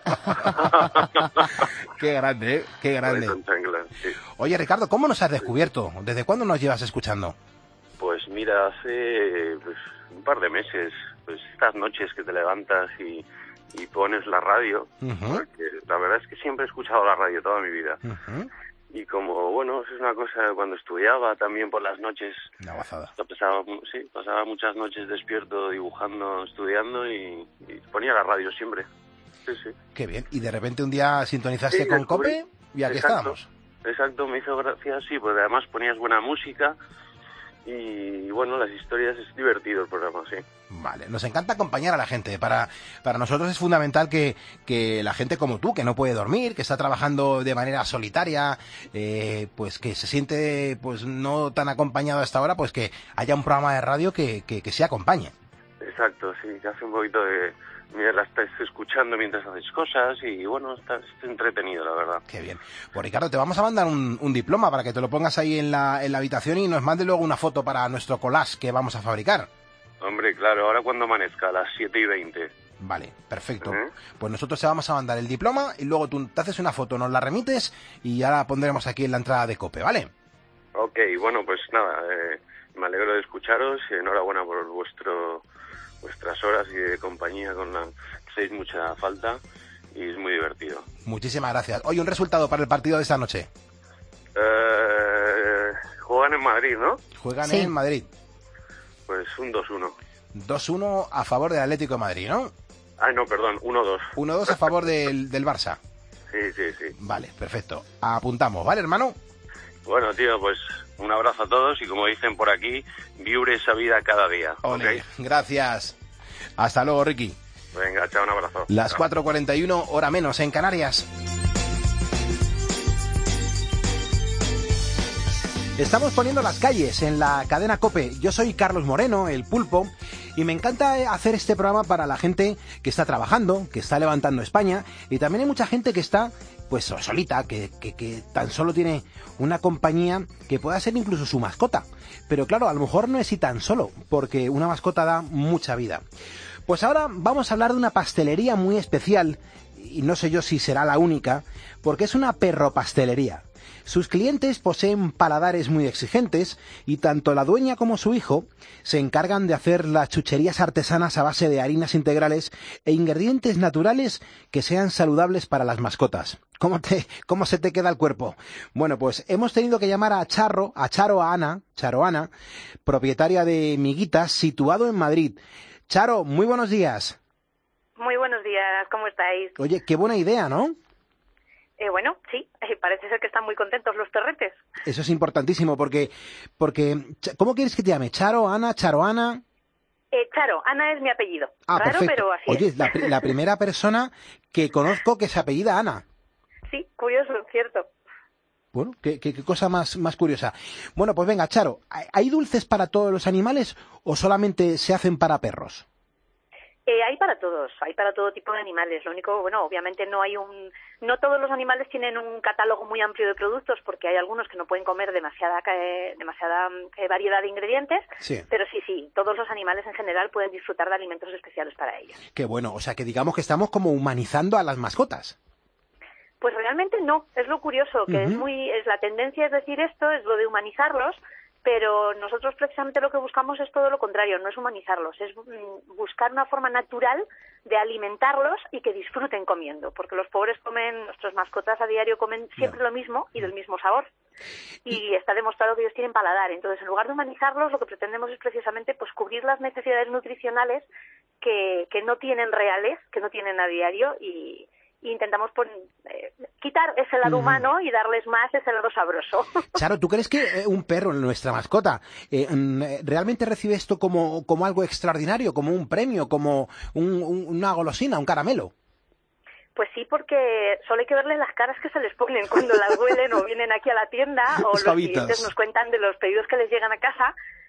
Qué grande, ¿eh? Qué grande. Voy con chanclas, sí. Oye, Ricardo, ¿cómo nos has descubierto? ¿Desde cuándo nos llevas escuchando? Pues mira, hace un par de meses, pues estas noches que te levantas y pones la radio, porque la verdad es que siempre he escuchado la radio toda mi vida. Y como, bueno, es una cosa, cuando estudiaba también por las noches, pasaba muchas noches despierto, dibujando, estudiando y ponía la radio siempre. Sí, sí. Qué bien. Y de repente un día sintonizaste con COPE y aquí estábamos. Exacto, me hizo gracia, sí, porque además ponías buena música y, bueno, las historias, es divertido el programa, sí. Vale, nos encanta acompañar a la gente. Para nosotros es fundamental que la gente como tú, que no puede dormir, que está trabajando de manera solitaria, pues que se siente pues no tan acompañado hasta ahora, pues que haya un programa de radio que se acompañe. Exacto, sí, que hace un poquito de... Mira, la estás escuchando mientras haces cosas y, bueno, está entretenido, la verdad. Qué bien. Pues, Ricardo, te vamos a mandar un diploma para que te lo pongas ahí en la habitación y nos mande luego una foto para nuestro collage que vamos a fabricar. Hombre, claro, ahora cuando amanezca, a las 7:20. Vale, perfecto. Pues nosotros te vamos a mandar el diploma y luego tú te haces una foto, nos la remites y ya la pondremos aquí en la entrada de COPE, ¿vale? Ok, bueno, pues nada, me alegro de escucharos y enhorabuena por vuestras horas y de compañía hacéis mucha falta y es muy divertido. Muchísimas gracias. Oye, un resultado para el partido de esta noche. Juegan en Madrid, ¿no? Juegan en Madrid. Pues un 2-1. 2-1 a favor del Atlético de Madrid, ¿no? Ay, no, perdón, 1-2. 1-2 a favor del Barça. Sí. Vale, perfecto. Apuntamos, ¿vale, hermano? Bueno, tío, pues un abrazo a todos y como dicen por aquí, viure esa vida cada día. Ole, gracias. Hasta luego, Ricky. Venga, chao, un abrazo. Las 4:41, hora menos en Canarias. Estamos poniendo las calles en la cadena COPE. Yo soy Carlos Moreno, el Pulpo, y me encanta hacer este programa para la gente que está trabajando, que está levantando España, y también hay mucha gente que está pues solita, que tan solo tiene una compañía que pueda ser incluso su mascota. Pero claro, a lo mejor no es y tan solo, porque una mascota da mucha vida. Pues ahora vamos a hablar de una pastelería muy especial, y no sé yo si será la única, porque es una perropastelería. Sus clientes poseen paladares muy exigentes y tanto la dueña como su hijo se encargan de hacer las chucherías artesanas a base de harinas integrales e ingredientes naturales que sean saludables para las mascotas. ¿Cómo se te queda el cuerpo? Bueno, pues hemos tenido que llamar a Charo Ana, propietaria de Miguitas, situado en Madrid. Charo, muy buenos días. Muy buenos días, ¿cómo estáis? Oye, qué buena idea, ¿no? Bueno, sí, parece ser que están muy contentos los perretes. Eso es importantísimo porque ¿cómo quieres que te llame? ¿Charo, Ana, Charo, Ana? Charo, Ana es mi apellido. Ah, raro, perfecto. pero así Oye, es. La primera persona que conozco que se apellida Ana. Sí, curioso, cierto. Bueno, qué cosa más curiosa. Bueno, pues venga, Charo, ¿hay dulces para todos los animales o solamente se hacen para perros? Hay para todos, hay para todo tipo de animales. Lo único, bueno, obviamente no todos los animales tienen un catálogo muy amplio de productos porque hay algunos que no pueden comer demasiada variedad de ingredientes, sí. Pero sí, todos los animales en general pueden disfrutar de alimentos especiales para ellos. Qué bueno, o sea que digamos que estamos como humanizando a las mascotas. Pues realmente no, es lo curioso, que es la tendencia es decir esto, es lo de humanizarlos, pero nosotros precisamente lo que buscamos es todo lo contrario, no es humanizarlos, es buscar una forma natural de alimentarlos y que disfruten comiendo, porque los pobres nuestras mascotas a diario comen siempre lo mismo y del mismo sabor. Y está demostrado que ellos tienen paladar, entonces en lugar de humanizarlos lo que pretendemos es precisamente pues cubrir las necesidades nutricionales que no tienen reales, que no tienen a diario y intentamos quitar ese lado humano y darles más ese lado sabroso. Charo, ¿tú crees que un perro, nuestra mascota, realmente recibe esto como algo extraordinario, como un premio, como una golosina, un caramelo? Pues sí, porque solo hay que verles las caras que se les ponen cuando las huelen o vienen aquí a la tienda o los clientes nos cuentan de los pedidos que les llegan a casa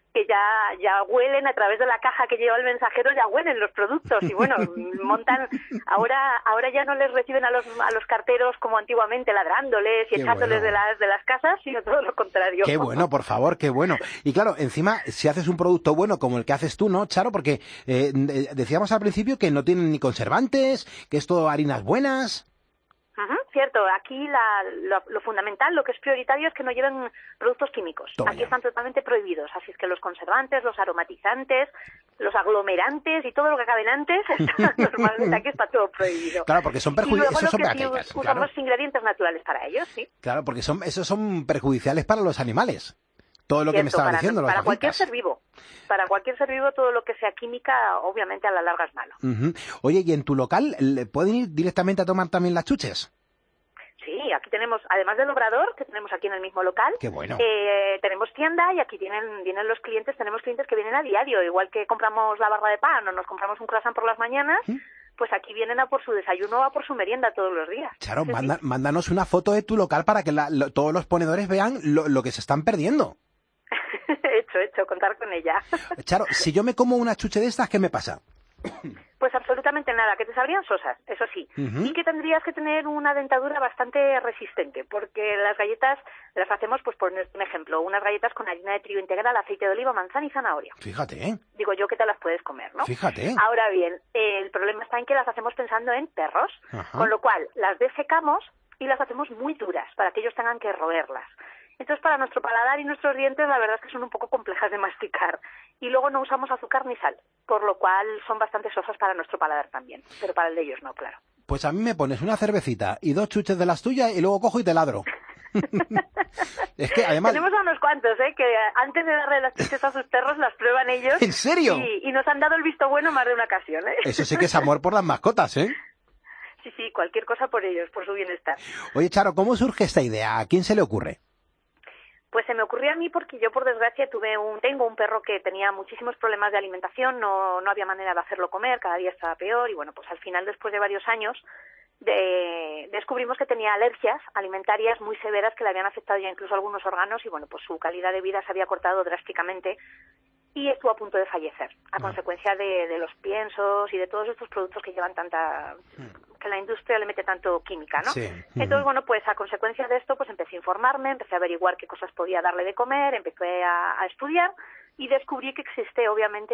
que ya huelen a través de la caja que lleva el mensajero, ya huelen los productos y bueno, montan, ahora ya no les reciben a los carteros como antiguamente ladrándoles y Qué echándoles bueno. de las casas, sino todo lo contrario. Qué bueno, por favor, qué bueno. Y claro, encima, si haces un producto bueno como el que haces tú, ¿no, Charo? Porque decíamos al principio que no tienen ni conservantes, que es todo harinas buenas. Ujú, cierto, aquí lo fundamental, lo que es prioritario es que no lleven productos químicos. Toma Aquí ya. están totalmente prohibidos, así es que los conservantes, los aromatizantes, los aglomerantes y todo lo que acaben antes, normalmente aquí está todo prohibido. Claro, porque son Y luego perjudiciales, lo son que sí pequeñas, usamos claro. ingredientes naturales para ellos, sí. Claro, porque esos son perjudiciales para los animales. Todo lo que me Cierto, estaba para, diciendo, las para cualquier hojitas. ser vivo. Para cualquier ser vivo, todo lo que sea química, obviamente a la larga es malo. Ujú. Oye, ¿y en tu local pueden ir directamente a tomar también las chuches? Sí, aquí tenemos, además del obrador, que tenemos aquí en el mismo local, Qué bueno. tenemos tienda y aquí vienen los clientes, tenemos clientes que vienen a diario, igual que compramos la barra de pan o nos compramos un croissant por las mañanas, pues aquí vienen a por su desayuno o a por su merienda todos los días. Charo, Sí, sí. mándanos una foto de tu local para que todos los ponedores vean lo que se están perdiendo. hecho, contar con ella. Charo, si yo me como una chuche de estas, ¿qué me pasa? Pues absolutamente nada, que te sabrían sosas, eso sí. Ujú. Y que tendrías que tener una dentadura bastante resistente, porque las galletas las hacemos, pues por un ejemplo, unas galletas con harina de trigo integral, aceite de oliva, manzana y zanahoria. Fíjate, ¿eh? Digo yo que te las puedes comer, ¿no? Fíjate. Ahora bien, el problema está en que las hacemos pensando en perros, Ajá. con lo cual las desecamos y las hacemos muy duras para que ellos tengan que roerlas. Entonces, para nuestro paladar y nuestros dientes, la verdad es que son un poco complejas de masticar. Y luego no usamos azúcar ni sal, por lo cual son bastante sosas para nuestro paladar también, pero para el de ellos no, claro. Pues a mí me pones una cervecita y 2 chuches de las tuyas y luego cojo y te ladro. Es que además... Tenemos a unos cuantos, que antes de darle las chuches a sus perros las prueban ellos. ¿En serio? Y nos han dado el visto bueno más de una ocasión, Eso sí que es amor por las mascotas, ¿eh? Sí, cualquier cosa por ellos, por su bienestar. Oye, Charo, ¿cómo surge esta idea? ¿A quién se le ocurre? Pues se me ocurrió a mí porque yo, por desgracia, tengo un perro que tenía muchísimos problemas de alimentación, no había manera de hacerlo comer, cada día estaba peor y bueno, pues al final, después de varios años, descubrimos que tenía alergias alimentarias muy severas que le habían afectado ya incluso algunos órganos y bueno, pues su calidad de vida se había cortado drásticamente y estuvo a punto de fallecer a consecuencia de los piensos y de todos estos productos que llevan que la industria le mete tanto química, ¿no? Sí. Entonces, bueno, pues a consecuencia de esto, pues empecé a informarme, empecé a averiguar qué cosas podía darle de comer, empecé a estudiar y descubrí que existe obviamente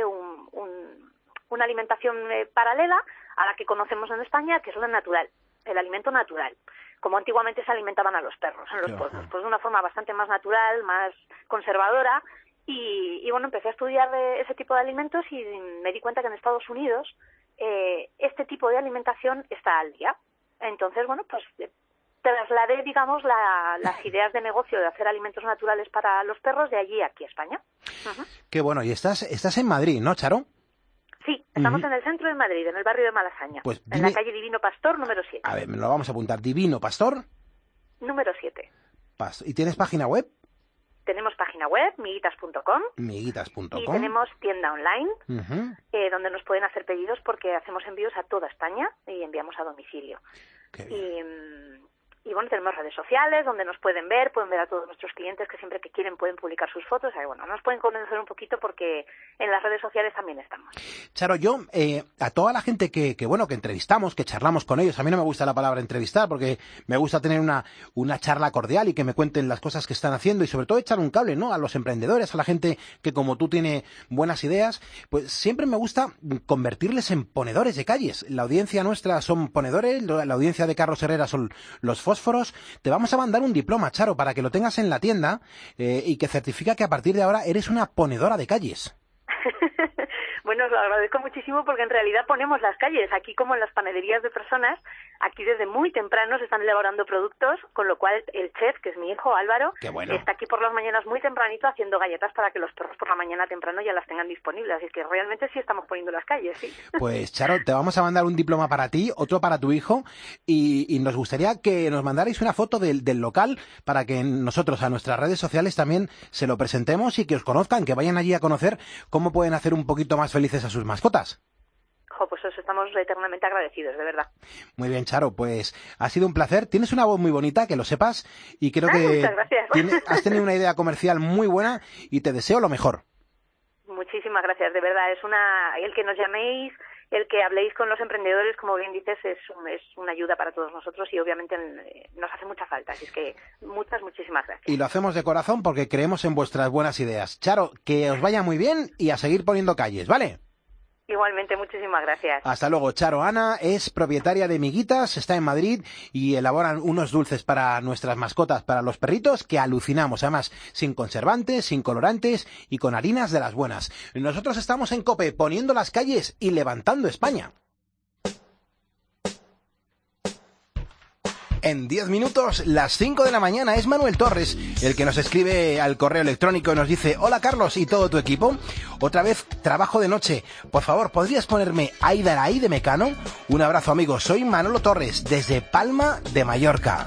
una alimentación paralela a la que conocemos en España, que es la natural, el alimento natural, como antiguamente se alimentaban a los perros en los pueblos, pues de una forma bastante más natural, más conservadora. Y bueno, empecé a estudiar ese tipo de alimentos y me di cuenta que en Estados Unidos este tipo de alimentación está al día. Entonces, bueno, pues trasladé, digamos, las ideas de negocio de hacer alimentos naturales para los perros de allí aquí a España. Uh-huh. Qué bueno, y estás en Madrid, ¿no, Charo? Sí, estamos Uh-huh. en el centro de Madrid, en el barrio de Malasaña, Pues en la calle Divino Pastor, número 7. A ver, me lo vamos a apuntar. Divino Pastor. Número 7. ¿Y tienes página web? Tenemos página web, miguitas.com. Miguitas.com. Y tenemos tienda online, Uh-huh. donde nos pueden hacer pedidos porque hacemos envíos a toda España y enviamos a domicilio. Y bueno, tenemos redes sociales donde nos pueden ver a todos nuestros clientes que siempre que quieren pueden publicar sus fotos. Y bueno, nos pueden conocer un poquito porque en las redes sociales también estamos. Charo, yo a toda la gente que entrevistamos, que charlamos con ellos, a mí no me gusta la palabra entrevistar porque me gusta tener una charla cordial y que me cuenten las cosas que están haciendo y sobre todo echar un cable, ¿no? A los emprendedores, a la gente que como tú tiene buenas ideas, pues siempre me gusta convertirles en ponedores de calles. La audiencia nuestra son ponedores, la audiencia de Carlos Herrera son los fósforos. Te vamos a mandar un diploma, Charo, para que lo tengas en la tienda y que certifica que a partir de ahora eres una ponedora de calles. Bueno, os lo agradezco muchísimo porque en realidad ponemos las calles, aquí como en las panaderías de personas, aquí desde muy temprano se están elaborando productos, con lo cual el chef, que es mi hijo Álvaro, está aquí por las mañanas muy tempranito haciendo galletas para que los perros por la mañana temprano ya las tengan disponibles, así que realmente sí estamos poniendo las calles, sí. Pues Charo, te vamos a mandar un diploma para ti, otro para tu hijo y nos gustaría que nos mandarais una foto del local para que nosotros a nuestras redes sociales también se lo presentemos y que os conozcan, que vayan allí a conocer cómo pueden hacer un poquito más felices a sus mascotas. Pues os estamos eternamente agradecidos, de verdad. Muy bien, Charo, pues ha sido un placer. Tienes una voz muy bonita, que lo sepas, y creo que muchas gracias. has tenido una idea comercial muy buena y te deseo lo mejor. Muchísimas gracias, de verdad. El que nos llaméis, el que habléis con los emprendedores, como bien dices, es una ayuda para todos nosotros y obviamente nos hace mucha falta. Así es que muchísimas gracias. Y lo hacemos de corazón porque creemos en vuestras buenas ideas. Charo, que os vaya muy bien y a seguir poniendo calles, ¿vale? Igualmente, muchísimas gracias. Hasta luego. Charo Ana es propietaria de Miguitas, está en Madrid y elaboran unos dulces para nuestras mascotas, para los perritos, que alucinamos. Además, sin conservantes, sin colorantes y con harinas de las buenas. Nosotros estamos en COPE, poniendo las calles y levantando España. En 10 minutos, las 5 de la mañana, es Manuel Torres el que nos escribe al correo electrónico y nos dice: hola Carlos y todo tu equipo, otra vez trabajo de noche, por favor, ¿podrías ponerme Aidalaí de Mecano? Un abrazo amigos, soy Manolo Torres desde Palma de Mallorca.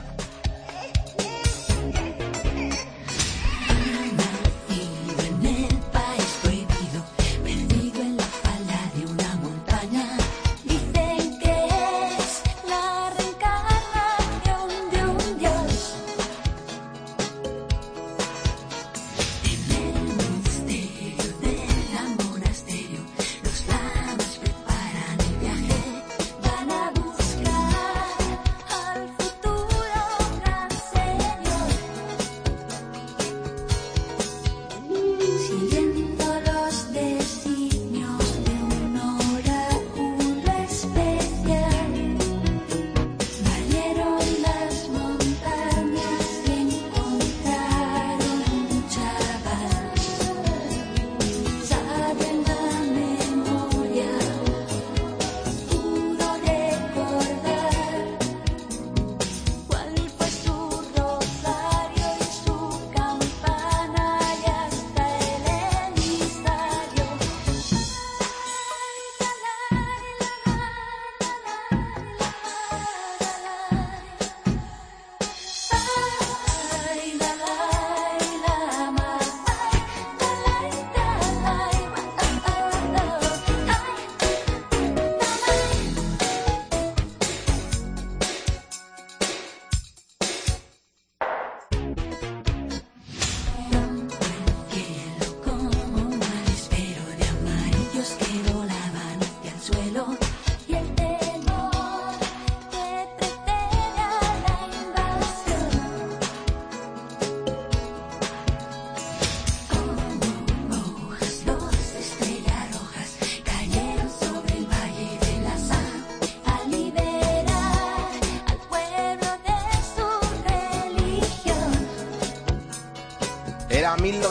Era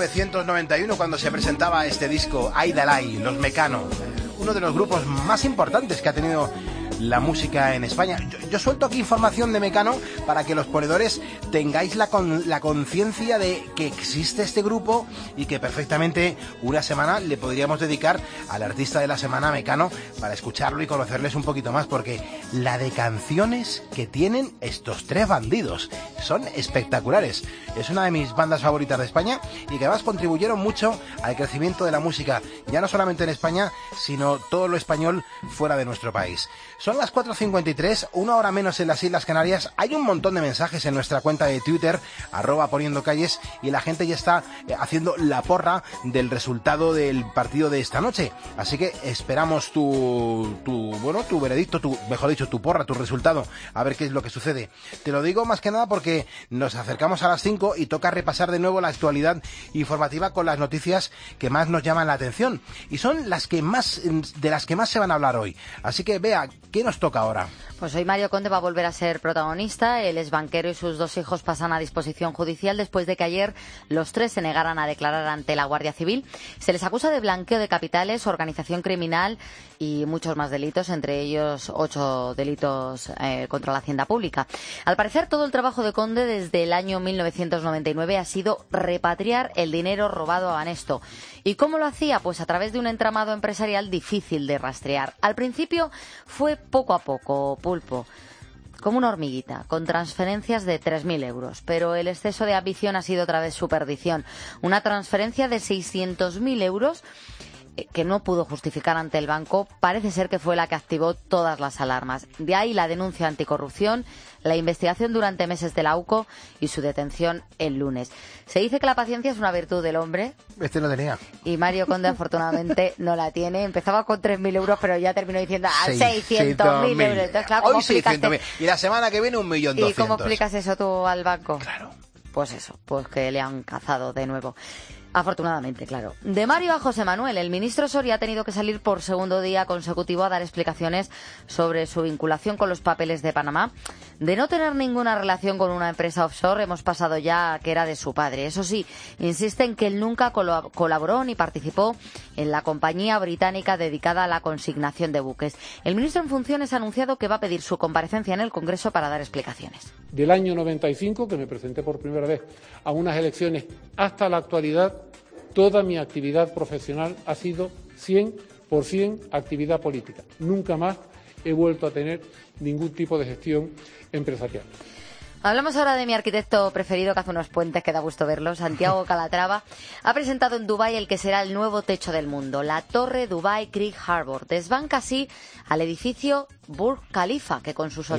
1991 cuando se presentaba este disco, Aidalaí, Los Mecano, uno de los grupos más importantes que ha tenido la música en España. Yo suelto aquí información de Mecano para que los ponedores tengáis la conciencia de que existe este grupo y que perfectamente una semana le podríamos dedicar al artista de la semana Mecano para escucharlo y conocerles un poquito más, porque la de canciones que tienen estos tres bandidos son espectaculares. Es una de mis bandas favoritas de España y que además contribuyeron mucho al crecimiento de la música, ya no solamente en España, sino todo lo español fuera de nuestro país. Son las 4:53, una hora menos en las Islas Canarias. Hay un montón de mensajes en nuestra cuenta de Twitter, @poniendocalles, y la gente ya está haciendo la porra del resultado del partido de esta noche. Así que esperamos tu veredicto, tu porra, tu resultado, a ver qué es lo que sucede. Te lo digo más que nada porque nos acercamos a las 5 y toca repasar de nuevo la actualidad informativa con las noticias que más nos llaman la atención. Y son de las que más se van a hablar hoy. Así que, Bea, ¿qué nos toca ahora? Pues hoy Mario Conde va a volver a ser protagonista. Él es banquero y sus dos hijos pasan a disposición judicial después de que ayer los tres se negaran a declarar ante la Guardia Civil. Se les acusa de blanqueo de capitales, organización criminal y muchos más delitos, entre ellos 8 delitos contra la hacienda pública. Al parecer, todo el trabajo de Conde desde el año 1999 ha sido repatriar el dinero robado a Banesto. ¿Y cómo lo hacía? Pues a través de un entramado empresarial difícil de rastrear. Al principio fue poco a poco, Pulpo, como una hormiguita, con transferencias de 3.000 euros. Pero el exceso de ambición ha sido otra vez su perdición. Una transferencia de 600.000 euros que no pudo justificar ante el banco, parece ser que fue la que activó todas las alarmas. De ahí la denuncia anticorrupción, la investigación durante meses de la AUCO y su detención el lunes. Se dice que la paciencia es una virtud del hombre. Este lo tenía. Y Mario Conde afortunadamente no la tiene. Empezaba con 3.000 euros, pero ya terminó diciendo 600.000 euros. Entonces, claro, ¿cómo Hoy 600.000. Y la semana que viene 1.200.000. ¿Y cómo explicas eso tú al banco? Claro. Pues eso, pues que le han cazado de nuevo. Afortunadamente, claro. De Mario a José Manuel, el ministro Soria ha tenido que salir por segundo día consecutivo a dar explicaciones sobre su vinculación con los papeles de Panamá. De no tener ninguna relación con una empresa offshore, hemos pasado ya a que era de su padre. Eso sí, insiste en que él nunca colaboró ni participó en la compañía británica dedicada a la consignación de buques. El ministro en funciones ha anunciado que va a pedir su comparecencia en el Congreso para dar explicaciones. Del año 95, que me presenté por primera vez a unas elecciones, hasta la actualidad, toda mi actividad profesional ha sido 100% actividad política. Nunca más he vuelto a tener ningún tipo de gestión empresarial. Hablamos ahora de mi arquitecto preferido, que hace unos puentes que da gusto verlo. Santiago Calatrava ha presentado en Dubái el que será el nuevo techo del mundo, la Torre Dubai Creek Harbour. Desbanca así al edificio Burj Khalifa, que con sus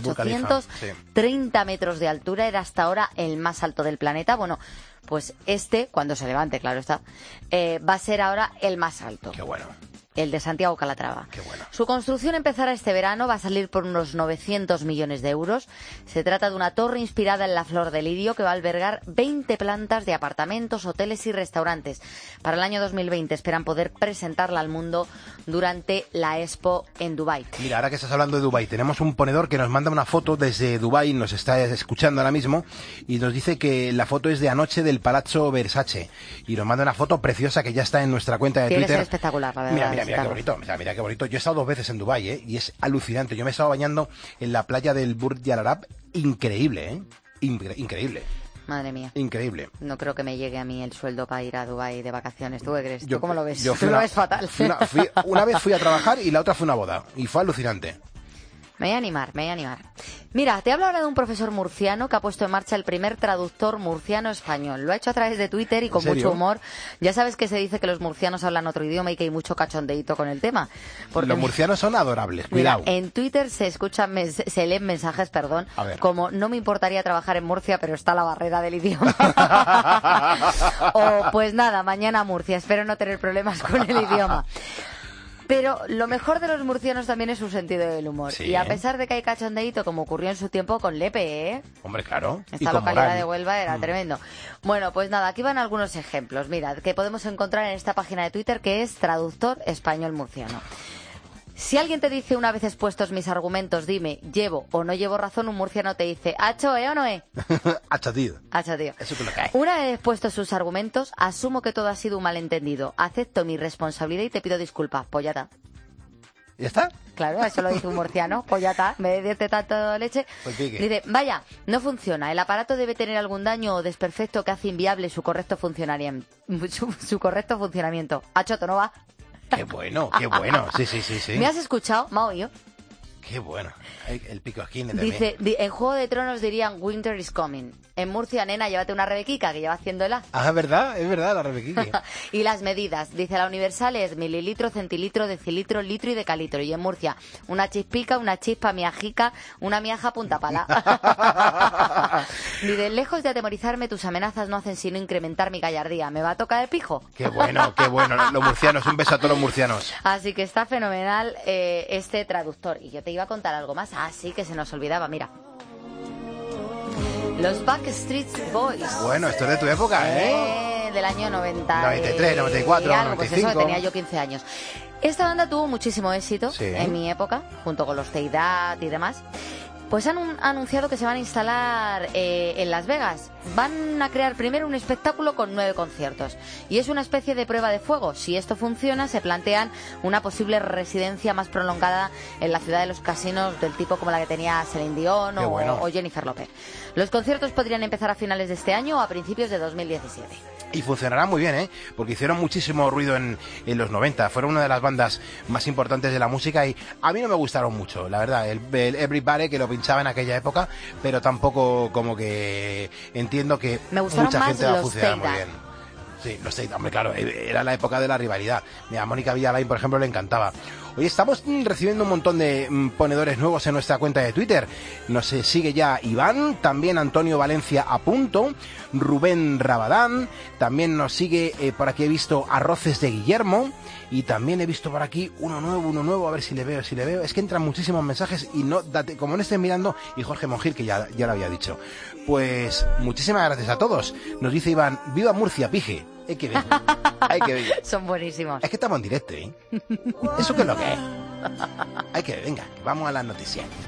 830 metros de altura era hasta ahora el más alto del planeta. Bueno, pues cuando se levante, claro está, va a ser ahora el más alto. Qué bueno. El de Santiago Calatrava. Qué bueno. Su construcción empezará este verano, va a salir por unos 900 millones de euros. Se trata de una torre inspirada en la flor de lirio que va a albergar 20 plantas de apartamentos, hoteles y restaurantes. Para el año 2020 esperan poder presentarla al mundo durante la Expo en Dubái. Mira, ahora que estás hablando de Dubái, tenemos un ponedor que nos manda una foto desde Dubái, nos está escuchando ahora mismo, y nos dice que la foto es de anoche del Palazzo Versace. Y nos manda una foto preciosa que ya está en nuestra cuenta de Twitter. Tiene que ser espectacular, la verdad. Mira qué bonito, mira qué bonito. Yo he estado 2 veces en Dubái, y es alucinante. Yo me he estado bañando en la playa del Burj Al Arab. Increíble, increíble. Madre mía. Increíble. No creo que me llegue a mí el sueldo para ir a Dubái de vacaciones. ¿Tú qué crees? ¿Tú cómo lo ves? Tú lo ves fatal. Una vez fui a trabajar y la otra fue una boda. Y fue alucinante. Me voy a animar. Mira, te hablo ahora de un profesor murciano que ha puesto en marcha el primer traductor murciano-español. Lo ha hecho a través de Twitter y con mucho humor. Ya sabes que se dice que los murcianos hablan otro idioma y que hay mucho cachondeíto con el tema. Porque los murcianos son adorables, cuidado. Mira, en Twitter se leen mensajes, como no me importaría trabajar en Murcia, pero está la barrera del idioma. O pues nada, mañana Murcia, espero no tener problemas con el idioma. Pero lo mejor de los murcianos también es su sentido del humor. Sí. Y a pesar de que hay cachondeíto, como ocurrió en su tiempo con Lepe, ¿eh? Hombre, claro. Esta localidad de Huelva era tremendo. Bueno, pues nada, aquí van algunos ejemplos. Mira, que podemos encontrar en esta página de Twitter que es Traductor Español Murciano. Si alguien te dice una vez expuestos mis argumentos, dime, llevo o no llevo razón, un murciano te dice, ¿hacho, o no Hacho, tío. Hacho, tío. Eso te lo cae. Una vez expuestos sus argumentos, asumo que todo ha sido un malentendido. Acepto mi responsabilidad y te pido disculpas. Pues ya está. ¿Ya está? Claro, eso lo dice un murciano. Pues ya está. En vez de decirte tanto leche. Pues pique. Dice, vaya, no funciona. El aparato debe tener algún daño o desperfecto que hace inviable su correcto funcionamiento. Su correcto funcionamiento. Hachoto, no va. Qué bueno. Sí. ¿Me has escuchado? ¿Me has oído? Qué bueno. El pico esquina también. Dice, en Juego de Tronos dirían Winter is coming. En Murcia, nena, llévate una rebequica que lleva haciéndola. Ah, es verdad, la rebequica. Y las medidas. Dice, la universal es mililitro, centilitro, decilitro, litro y decalitro. Y en Murcia, una chispica, una chispa, miajica, una miaja, punta pala. Dice, lejos de atemorizarme, tus amenazas no hacen sino incrementar mi gallardía. ¿Me va a tocar el pijo? Qué bueno. Los murcianos, un beso a todos los murcianos. Así que está fenomenal este traductor. Y yo te iba a contar algo más. Ah, sí, que se nos olvidaba, mira. Los Backstreet Boys. Bueno, esto es de tu época, ¿eh? Del año 90. 93, 94, algo, 95. Pues eso, tenía yo 15 años. Esta banda tuvo muchísimo éxito en mi época, junto con los Teidad y demás. Pues han anunciado que se van a instalar en Las Vegas. Van a crear primero un espectáculo con 9 conciertos. Y es una especie de prueba de fuego. Si esto funciona, se plantean una posible residencia más prolongada en la ciudad de los casinos, del tipo como la que tenía Celine Dion o Jennifer López. Los conciertos podrían empezar a finales de este año o a principios de 2017. Y funcionará muy bien, ¿eh? Porque hicieron muchísimo ruido en los 90. Fueron una de las bandas más importantes de la música y a mí no me gustaron mucho, la verdad. El Everybody, que lo pinchaba en aquella época, pero tampoco como que entiendo que mucha gente va a funcionar muy bien. Sí, los Tate, hombre, claro, era la época de la rivalidad. Mira, a Mónica Villalain, por ejemplo, le encantaba. Hoy estamos recibiendo un montón de ponedores nuevos en nuestra cuenta de Twitter. Nos sigue ya Iván, también Antonio Valencia a punto, Rubén Rabadán, también nos sigue, por aquí he visto Arroces de Guillermo, y también he visto por aquí uno nuevo, a ver si le veo. Es que entran muchísimos mensajes y no, como no estén mirando, y Jorge Monjil, que ya lo había dicho. Pues muchísimas gracias a todos. Nos dice Iván, viva Murcia, pije. Hay que ver. Son buenísimos. Es que estamos en directo, ¿eh? ¿Eso qué es lo que es? Hay que ver, venga, vamos a las noticias.